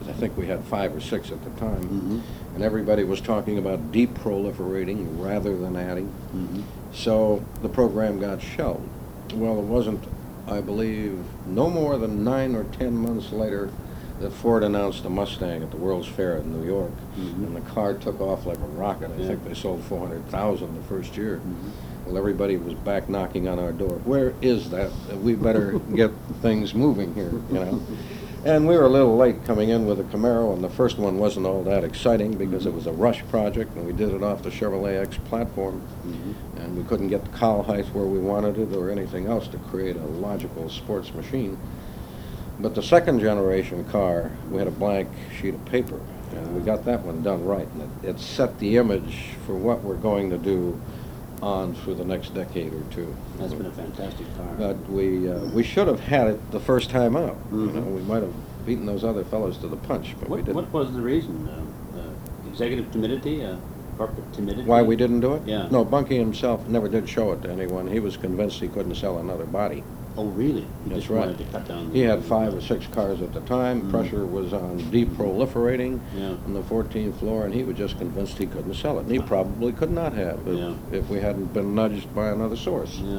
I think we had five or six at the time, Mhm. and everybody was talking about deproliferating rather than adding. Mhm. So the program got shelved. Well, it wasn't, I believe, no more than nine or ten months later that Ford announced the Mustang at the World's Fair in New York, Mhm. and the car took off like a rocket. I Yeah. think they sold four hundred thousand the first year. Mhm. Well, everybody was back knocking on our door. Where is that? We better get things moving here, you know. And we were a little late coming in with the Camaro, and the first one wasn't all that exciting because it was a rush project, and we did it off the Chevrolet X platform, Mhm. and we couldn't get the cowl height where we wanted it or anything else to create a logical sports machine. But the second generation car, we had a blank sheet of paper, and we got that one done right, and it, it set the image for what we're going to do on through the next decade or two. That's been a fantastic car. But we uh, we should have had it the first time out. You Mhm. know, we might have beaten those other fellows to the punch, but we What, didn't. what was the reason? Uh, uh, executive timidity? Uh, corporate timidity? Why we didn't do it? Yeah. No, Bunky himself never did show it to anyone. He was convinced he couldn't sell another body. Oh, really? You That's just right. wanted to cut down. He the- had five or six cars at the time. Mhm. Pressure was on deproliferating Yeah. on the fourteenth floor, and he was just convinced he couldn't sell it. And he probably could not have if, Yeah. if we hadn't been nudged by another source. Yeah.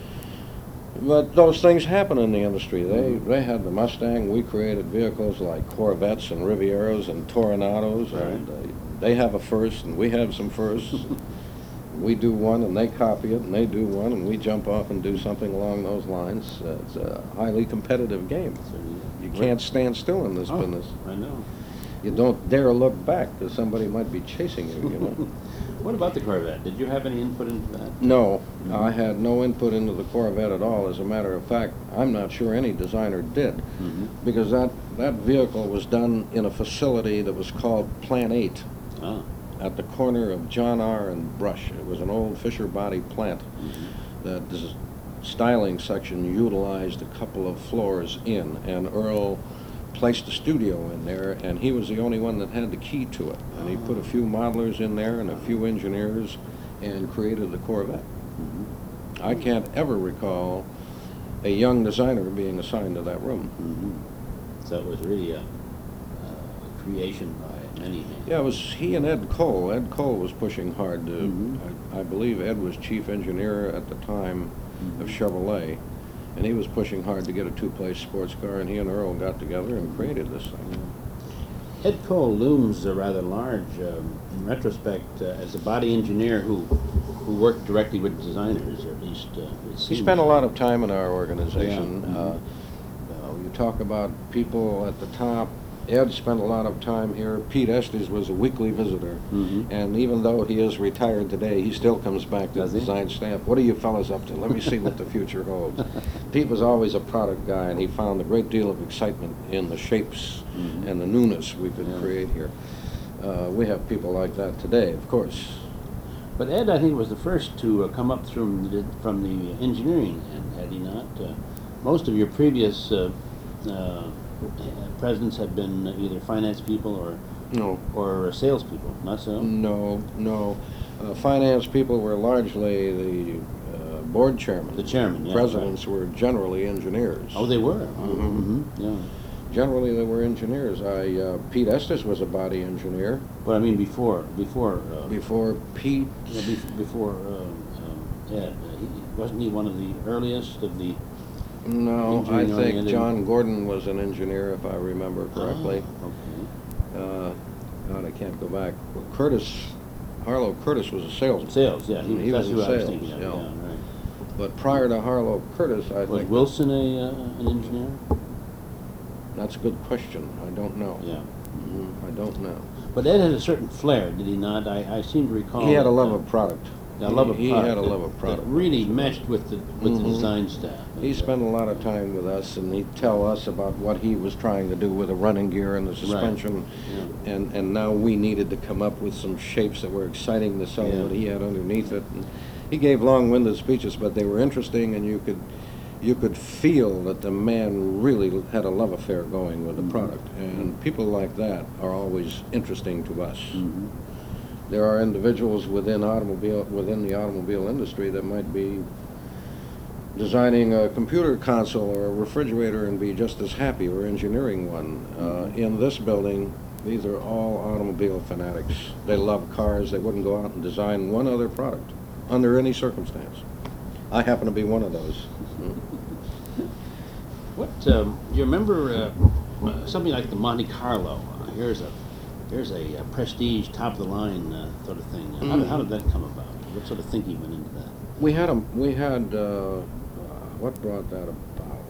But those things happen in the industry. They Mhm. they had the Mustang. We created vehicles like Corvettes and Rivieros and Toronados, Right. and uh, they have a first, and we have some firsts. We do one, and they copy it, and they do one, and we jump off and do something along those lines. Uh, it's a highly competitive game. So You can't stand still in this Oh, business. I know. You don't dare look back, because somebody might be chasing you, you know. What about the Corvette? Did you have any input into that? No, Mhm. I had no input into the Corvette at all. As a matter of fact, I'm not sure any designer did, Mhm. because that, that vehicle was done in a facility that was called Plant eight Ah. at the corner of John R. and Brush. It was an old Fisher body plant Mhm. that this styling section utilized a couple of floors in, and Earl placed a studio in there, and he was the only one that had the key to it. And he put a few modelers in there and a few engineers and created the Corvette. Mhm. I can't ever recall a young designer being assigned to that room. Mhm. So it was really a, a creation by many hands. Yeah, it was he and Ed Cole. Ed Cole was pushing hard to, Mhm. I, I believe Ed was chief engineer at the time of Mhm. Chevrolet, and he was pushing hard to get a two-place sports car, and he and Earl got together and created this thing. Ed Cole looms uh, rather large um, in retrospect uh, as a body engineer who who worked directly with designers, or at least uh, it He seems. spent a lot of time in our organization. Yeah. Uh, uh, you talk about people at the top. Ed spent a lot of time here. Pete Estes was a weekly visitor. Mhm. And even though he is retired today, he still comes back to Does the he? design staff. What are you fellas up to? Let me see what the future holds. Pete was always a product guy, and he found a great deal of excitement in the shapes Mhm. and the newness we could Yeah. create here. Uh, we have people like that today, of course. But Ed, I think, was the first to uh, come up from the, from the engineering end, had he not? Uh, most of your previous uh, uh, presidents have been either finance people or No, or salespeople, not so? no, no. Uh, finance people were largely the uh, board chairman. The chairman, yeah. Presidents were generally engineers. Oh, they were? Mhm. Mhm, yeah. Generally, they were engineers. I uh, Pete Estes was a body engineer. But I mean before, before, uh, Before Pete, yeah, bef- before um, um, Ed, uh, he, wasn't he one of the earliest of the? no, I Engineering think oriented. John Gordon was an engineer, if I remember correctly. Ah, okay. Uh, God, I can't go back. Well, Curtis, Harlow Curtis was a salesman. Sales, yeah, he, He that's was who in I was sales, thinking of. yeah. Yeah, right. But prior to Harlow Curtis, I Was think Wilson a uh, an engineer? that's a good question. I don't know. Yeah. Mhm, I don't know. But Ed had a certain flair, did he not? I, I seem to recall. He had a that, love uh, of product. a love of he product. had a that- love of product. That really meshed with the with the Mhm. design staff. He And, uh, spent a lot of time with us, and he'd tell us about what he was trying to do with the running gear and the suspension. yeah. And, and now we needed to come up with some shapes that were exciting to sell Yeah. what he had underneath it. And he gave long-winded speeches, but they were interesting, and you could you could feel that the man really had a love affair going with the Mhm. product. And people like that are always interesting to us. Mhm. There are individuals within automobile within the automobile industry that might be designing a computer console or a refrigerator and be just as happy, or engineering one. Uh, in this building, these are all automobile fanatics. They love cars. They wouldn't go out and design one other product under any circumstance. I happen to be one of those. What, um, do you remember uh, uh, something like the Monte Carlo? Uh, here's a here's a, uh prestige, top-of-the-line uh, sort of thing. How, did, how did that come about? What sort of thinking went into that? We had a, we had, uh, uh, what brought that about?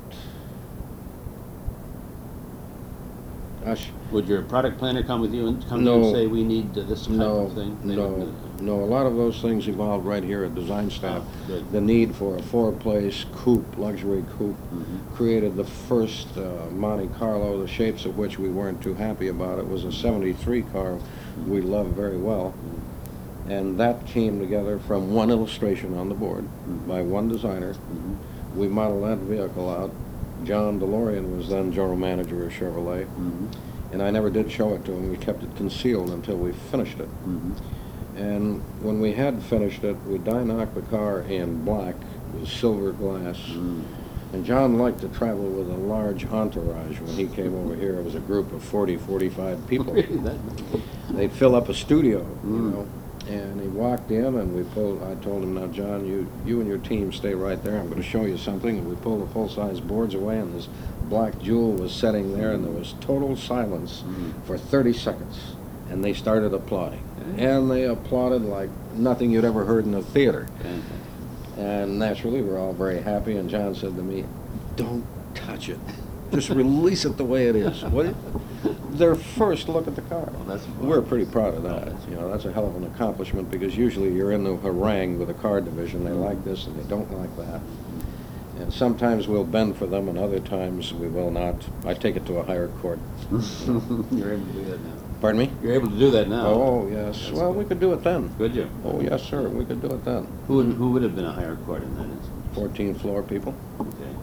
Gosh, Would your product planner come with you and come to you No. and say, we need uh, this type no, of thing? They no, wouldn't- no, a lot of those things evolved right here at Design Staff. Oh, good. The need for a four-place coupe, luxury coupe, Mhm. created the first uh, Monte Carlo, the shapes of which we weren't too happy about. It was a seventy-three car we loved very well. And that came together from one illustration on the board Mhm. by one designer. Mhm. We modeled that vehicle out. John DeLorean was then general manager of Chevrolet, Mhm. and I never did show it to him. We kept it concealed until we finished it. Mhm. And when we had finished it, we die-knocked the car in black with silver glass. Mm. And John liked to travel with a large entourage. When he came over here, it was a group of forty, forty-five people. Really? That, They'd fill up a studio, you Mm. know. And he walked in, and we pulled. I told him, "Now, John, you you and your team stay right there. I'm going to show you something." And we pulled the full-size boards away, and this black jewel was sitting there, and there was total silence Mm. for thirty seconds. And they started applauding, Okay. and they applauded like nothing you'd ever heard in a theater. Fantastic. And naturally, we're all very happy. And John said to me, "Don't touch it. Just release it the way it is." What? Their first look at the car. Well, that's We're pretty proud of that. Oh, that's You know, that's a hell of an accomplishment, because usually you're in the harangue with the car division. They like this and they don't like that. And sometimes we'll bend for them, and other times we will not. I take it to a higher court. You're able to do that now. Pardon me? You're able to do that now. Oh, yes. That's Well, good. we could do it then. Could you? Oh, yes, sir. We could do it then. Who would, who would have been a higher court in that instance? fourteen floor people. Okay.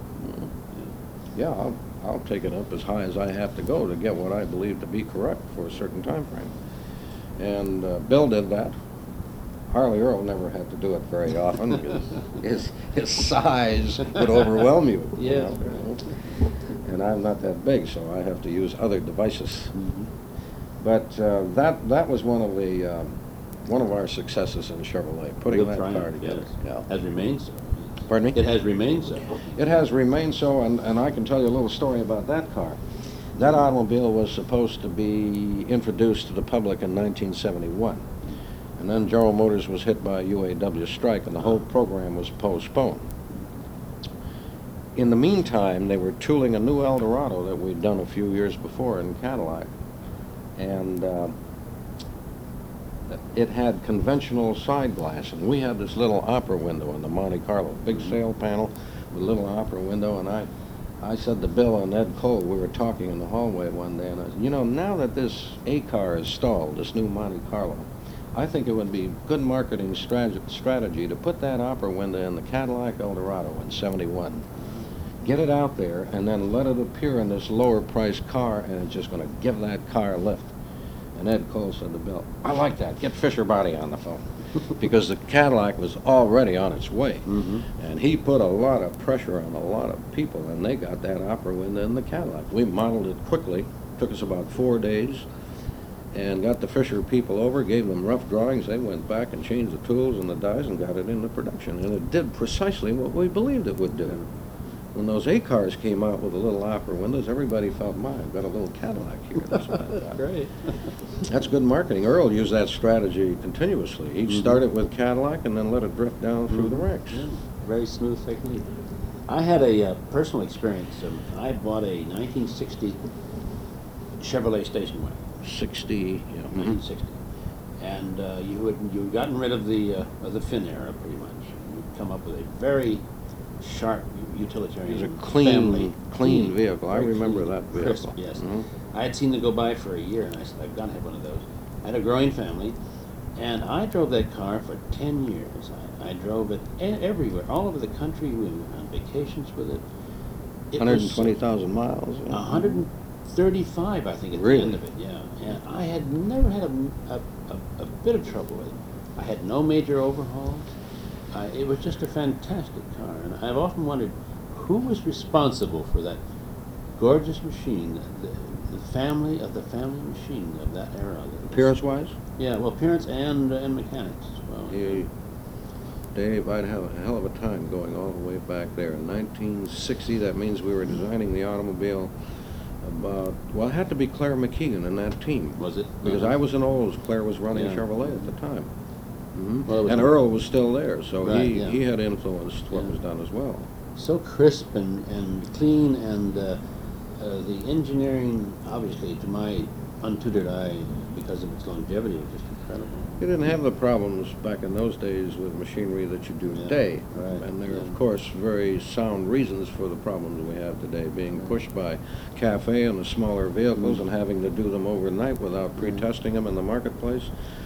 Yeah, I'll, I'll take it up as high as I have to go to get what I believe to be correct for a certain time frame. And uh, Bill did that. Harley Earl never had to do it very often, because his, his size would overwhelm you. you Yeah. know. And I'm not that big, so I have to use other devices. Mhm. But uh, that that was one of the um, one of our successes in Chevrolet, putting Good that triumph, car together. yes. Has remained so. Pardon me? It has remained so. It has remained so, and, and I can tell you a little story about that car. That automobile was supposed to be introduced to the public in nineteen seventy-one. And then General Motors was hit by a U A W strike, and the whole program was postponed. In the meantime, they were tooling a new Eldorado that we'd done a few years before in Cadillac. And uh, it had conventional side glass, and we had this little opera window in the Monte Carlo, big sail panel with a little opera window. And I, I said to Bill and Ed Cole, we were talking in the hallway one day, and I said, you know, now that this A car is stalled, this new Monte Carlo, I think it would be good marketing strat- strategy to put that opera window in the Cadillac Eldorado in seventy-one. Get it out there, and then let it appear in this lower priced car, and it's just going to give that car a lift. And Ed Cole said to Bill, I like that. Get Fisher Body on the phone. Because the Cadillac was already on its way. Mhm. And he put a lot of pressure on a lot of people, and they got that opera window in the Cadillac. We modeled it quickly. Took us about four days. And got the Fisher people over, gave them rough drawings. They went back and changed the tools and the dies and got it into production. And it did precisely what we believed it would do. When those A cars came out with the little opera windows, everybody felt, my, I've got a little Cadillac here. That's what I thought. Great. That's good marketing. Earl used that strategy continuously. He'd Mhm. start it with Cadillac and then let it drift down through the Mhm. ranks. Yeah, very smooth technique. I had a uh, personal experience. Um, I bought a nineteen sixty Chevrolet station wagon. sixty, yeah. mhm. nineteen sixty, and uh, you had you had gotten rid of the uh, of the fin era pretty much. You'd come up with a very sharp utilitarian. It was a clean, family. clean vehicle. I Very remember clean, that vehicle. crisp, yes. Mhm. I had seen them go by for a year, and I said, I've got to have one of those. I had a growing family, and I drove that car for ten years. I, I drove it e- everywhere, all over the country. We went on vacations with it. It one hundred was twenty thousand miles. yeah. one hundred thirty-five, I think, at Really? the end of it, yeah. And I had never had a, a, a, a bit of trouble with it. I had no major overhauls. I, it was just a fantastic car, and I've often wondered who was responsible for that gorgeous machine, the, the family of the family machine of that era. Appearance-wise? Yeah, well, appearance and uh, and mechanics as well. Yeah. Dave, I'd have a hell of a time going all the way back there. In nineteen sixty, that means we were designing the automobile about, well, it had to be Claire McKeegan in that team. Was it? Because Uh-huh. I was in Olds. Claire was running Yeah. Chevrolet at the time. hmm Well, it was and a- Earl was still there, so Right, he, yeah. he had influenced what Yeah. was done as well. So crisp and, and clean, and uh, uh, the engineering, obviously, to my untutored eye, because of its longevity, was just incredible. You didn't have the problems back in those days with machinery that you do Yeah, today. right, And there are, yeah. of course, very sound reasons for the problems we have today, being pushed by CAFE and the smaller vehicles Mm. and having to do them overnight without pre-testing them in the marketplace.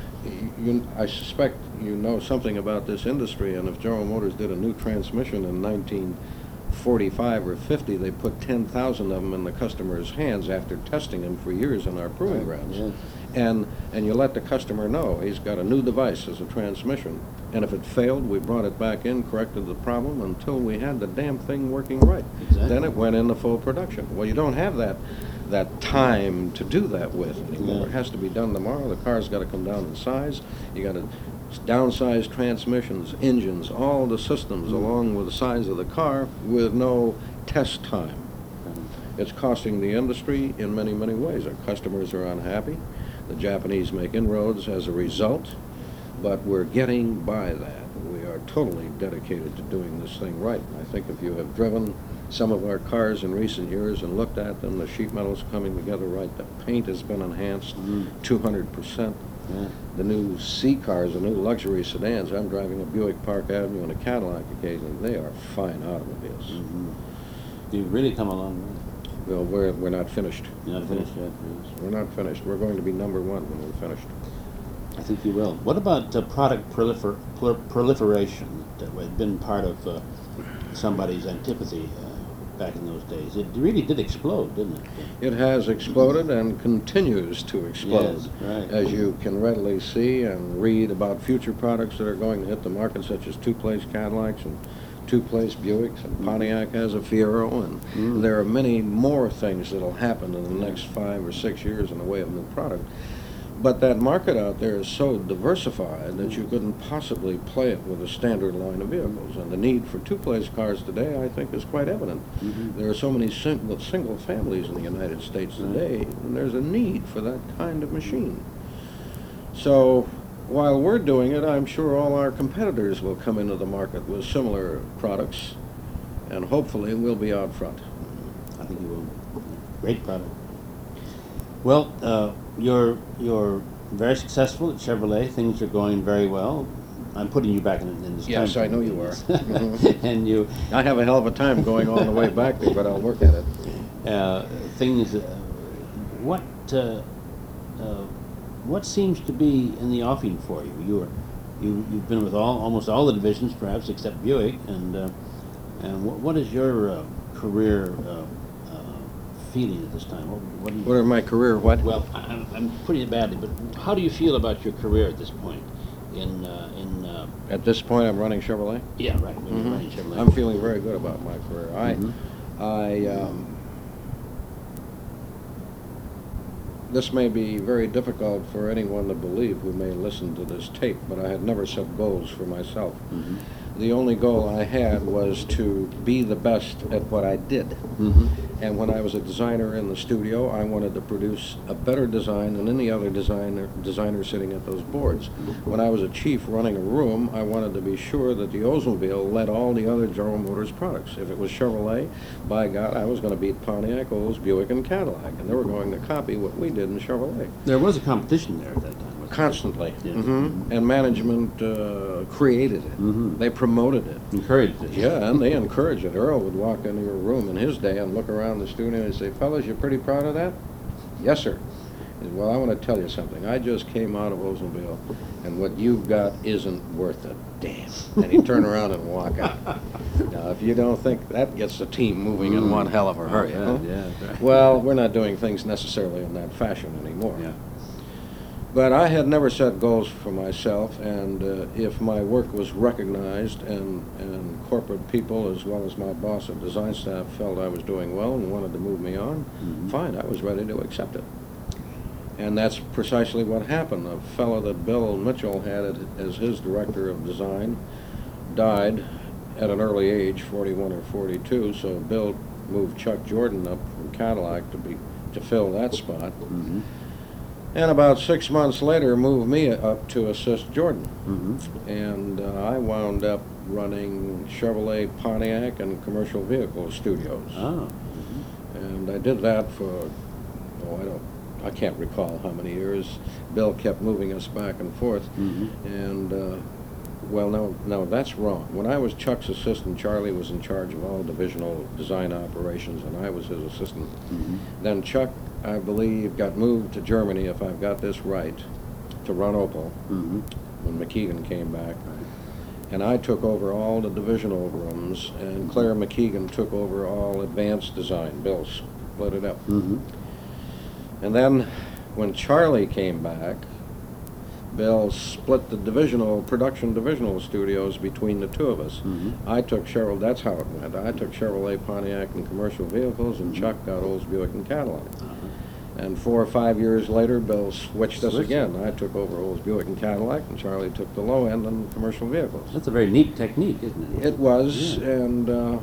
You, I suspect you know something about this industry, and if General Motors did a new transmission in nineteen forty-five or fifty, they put ten thousand of them in the customer's hands after testing them for years in our proving Right, grounds. yeah. And, and you let the customer know he's got a new device as a transmission. And if it failed, we brought it back in, corrected the problem until we had the damn thing working right. Exactly. Then it went into full production. Well, you don't have that, that time to do that with anymore. Yeah. It has to be done tomorrow. The car's got to come down in size. You got to downsize transmissions, engines, all the systems Mm. along with the size of the car with no test time. It's costing the industry in many, many ways. Our customers are unhappy. The Japanese make inroads as a result, but we're getting by that. We are totally dedicated to doing this thing right. I think if you have driven some of our cars in recent years and looked at them, the sheet metal's coming together right. The paint has been enhanced Mhm. two hundred percent. Yeah. The new C cars, the new luxury sedans, I'm driving a Buick Park Avenue and a Cadillac occasionally. They are fine automobiles. Mhm. You've really come a long way. Well, we're, we're not finished. You're not finished yet, yes. We're not finished. We're going to be number one when we're finished. I think you will. What about uh, product prolifer- prol- proliferation that had been part of uh, somebody's antipathy uh, back in those days? It really did explode, didn't it? It has exploded and continues to explode. Yes, right. As you can readily see and read about future products that are going to hit the market, such as two-place Cadillacs and two-place Buicks, and Pontiac has a Fiero, and Mm. there are many more things that will happen in the next five or six years in the way of new product. But that market out there is so diversified that you couldn't possibly play it with a standard line of vehicles. And the need for two-place cars today, I think, is quite evident. Mhm. There are so many single, single families in the United States today, and there's a need for that kind of machine. So while we're doing it, I'm sure all our competitors will come into the market with similar products, and hopefully we'll be out front. I think you will. Great product. Well, uh, you're you're very successful at Chevrolet. Things are going very well. I'm putting you back in, in this Yes, time I know frame. you are. Mhm. And you, I have a hell of a time going all the way back there, but I'll work at it. uh, things. Uh, what uh, uh, what seems to be in the offing for you? You are you you've been with all almost all the divisions, perhaps except Buick. And uh, and what, what is your uh, career uh, uh, feeling at this time? What, what do you? What are my career, what? Well, I- I'm, I'm putting it badly, but how do you feel about your career at this point? In uh, in uh, At this point, I'm running Chevrolet. yeah, right. When you're Mhm. running Chevrolet. I'm feeling very good about my career. I, Mhm. I, um, this may be very difficult for anyone to believe who may listen to this tape, but I had never set goals for myself. Mhm. The only goal I had was to be the best at what I did. Mhm. And when I was a designer in the studio, I wanted to produce a better design than any other designer designer sitting at those boards. When I was a chief running a room, I wanted to be sure that the Oldsmobile led all the other General Motors products. If it was Chevrolet, by God, I was going to beat Pontiac, Olds, Buick, and Cadillac, and they were going to copy what we did in Chevrolet. There was a competition there at that time. wasn't there? Constantly. Yes. hmm And management uh, created it. Mhm. They promoted it. Encouraged it. Yeah, and they encourage it. Earl would walk into your room in his day and look around the studio and say, "Fellas, you pretty proud of that?" "Yes, sir." He said, "Well, I want to tell you something. I just came out of Oldsmobile, and what you've got isn't worth a damn." And he'd turn around and walk out. Now, if you don't think that gets the team moving in one hell of a hurry, Oh, yeah, huh? yeah, right. Well, we're not doing things necessarily in that fashion anymore. Yeah. But I had never set goals for myself, and uh, if my work was recognized and, and corporate people as well as my boss at design staff felt I was doing well and wanted to move me on, Mm-hmm. fine, I was ready to accept it. And that's precisely what happened. A fellow that Bill Mitchell had as his director of design died at an early age, forty-one or forty-two, so Bill moved Chuck Jordan up from Cadillac to be to fill that spot. Mm-hmm. And about six months later, moved me up to assist Jordan. Mm-hmm. And uh, I wound up running Chevrolet, Pontiac, and commercial vehicle studios. Oh. And I did that for, oh, I don't, I can't recall how many years. Bill kept moving us back and forth. Mm-hmm. And, uh, well, no, no, that's wrong. When I was Chuck's assistant, Charlie was in charge of all divisional design operations, and I was his assistant. Mm-hmm. Then Chuck, I believe, got moved to Germany, if I've got this right, to run Opel Mm-hmm. when McKeegan came back. And I took over all the divisional rooms, and Claire McKeegan took over all advanced design. Bill split it up. Mm-hmm. And then when Charlie came back, Bill split the divisional, production divisional studios between the two of us. Mm-hmm. I took Chevrolet, that's how it went. I took Chevrolet, Pontiac, and commercial vehicles, and Chuck got Olds, Buick, and Cadillac. Uh-huh. And four or five years later, Bill switched us Switched. again. I took over Olds, Buick, and Cadillac, and Charlie took the low end and commercial vehicles. That's a very neat technique, isn't it? It was, Yeah. and uh,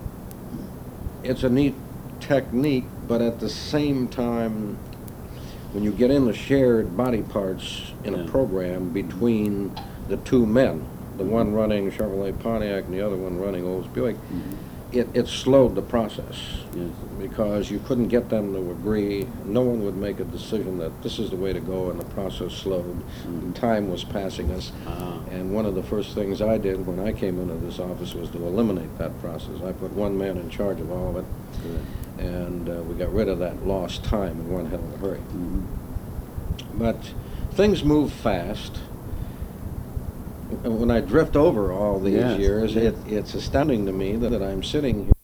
it's a neat technique, but at the same time, when you get into shared body parts in Yeah. a program between the two men, the one running Chevrolet Pontiac and the other one running Olds Buick, Mhm. it, it slowed the process Yes. because you couldn't get them to agree. No one would make a decision that this is the way to go, and the process slowed. Mhm. Time was passing us. Ah. And one of the first things I did when I came into this office was to eliminate that process. I put one man in charge of all of it, Good. and uh, we got rid of that lost time in one hell of a hurry. Mhm. But things move fast. When I drift over all these Yes, years, yes. it, it's astounding to me that, that I'm sitting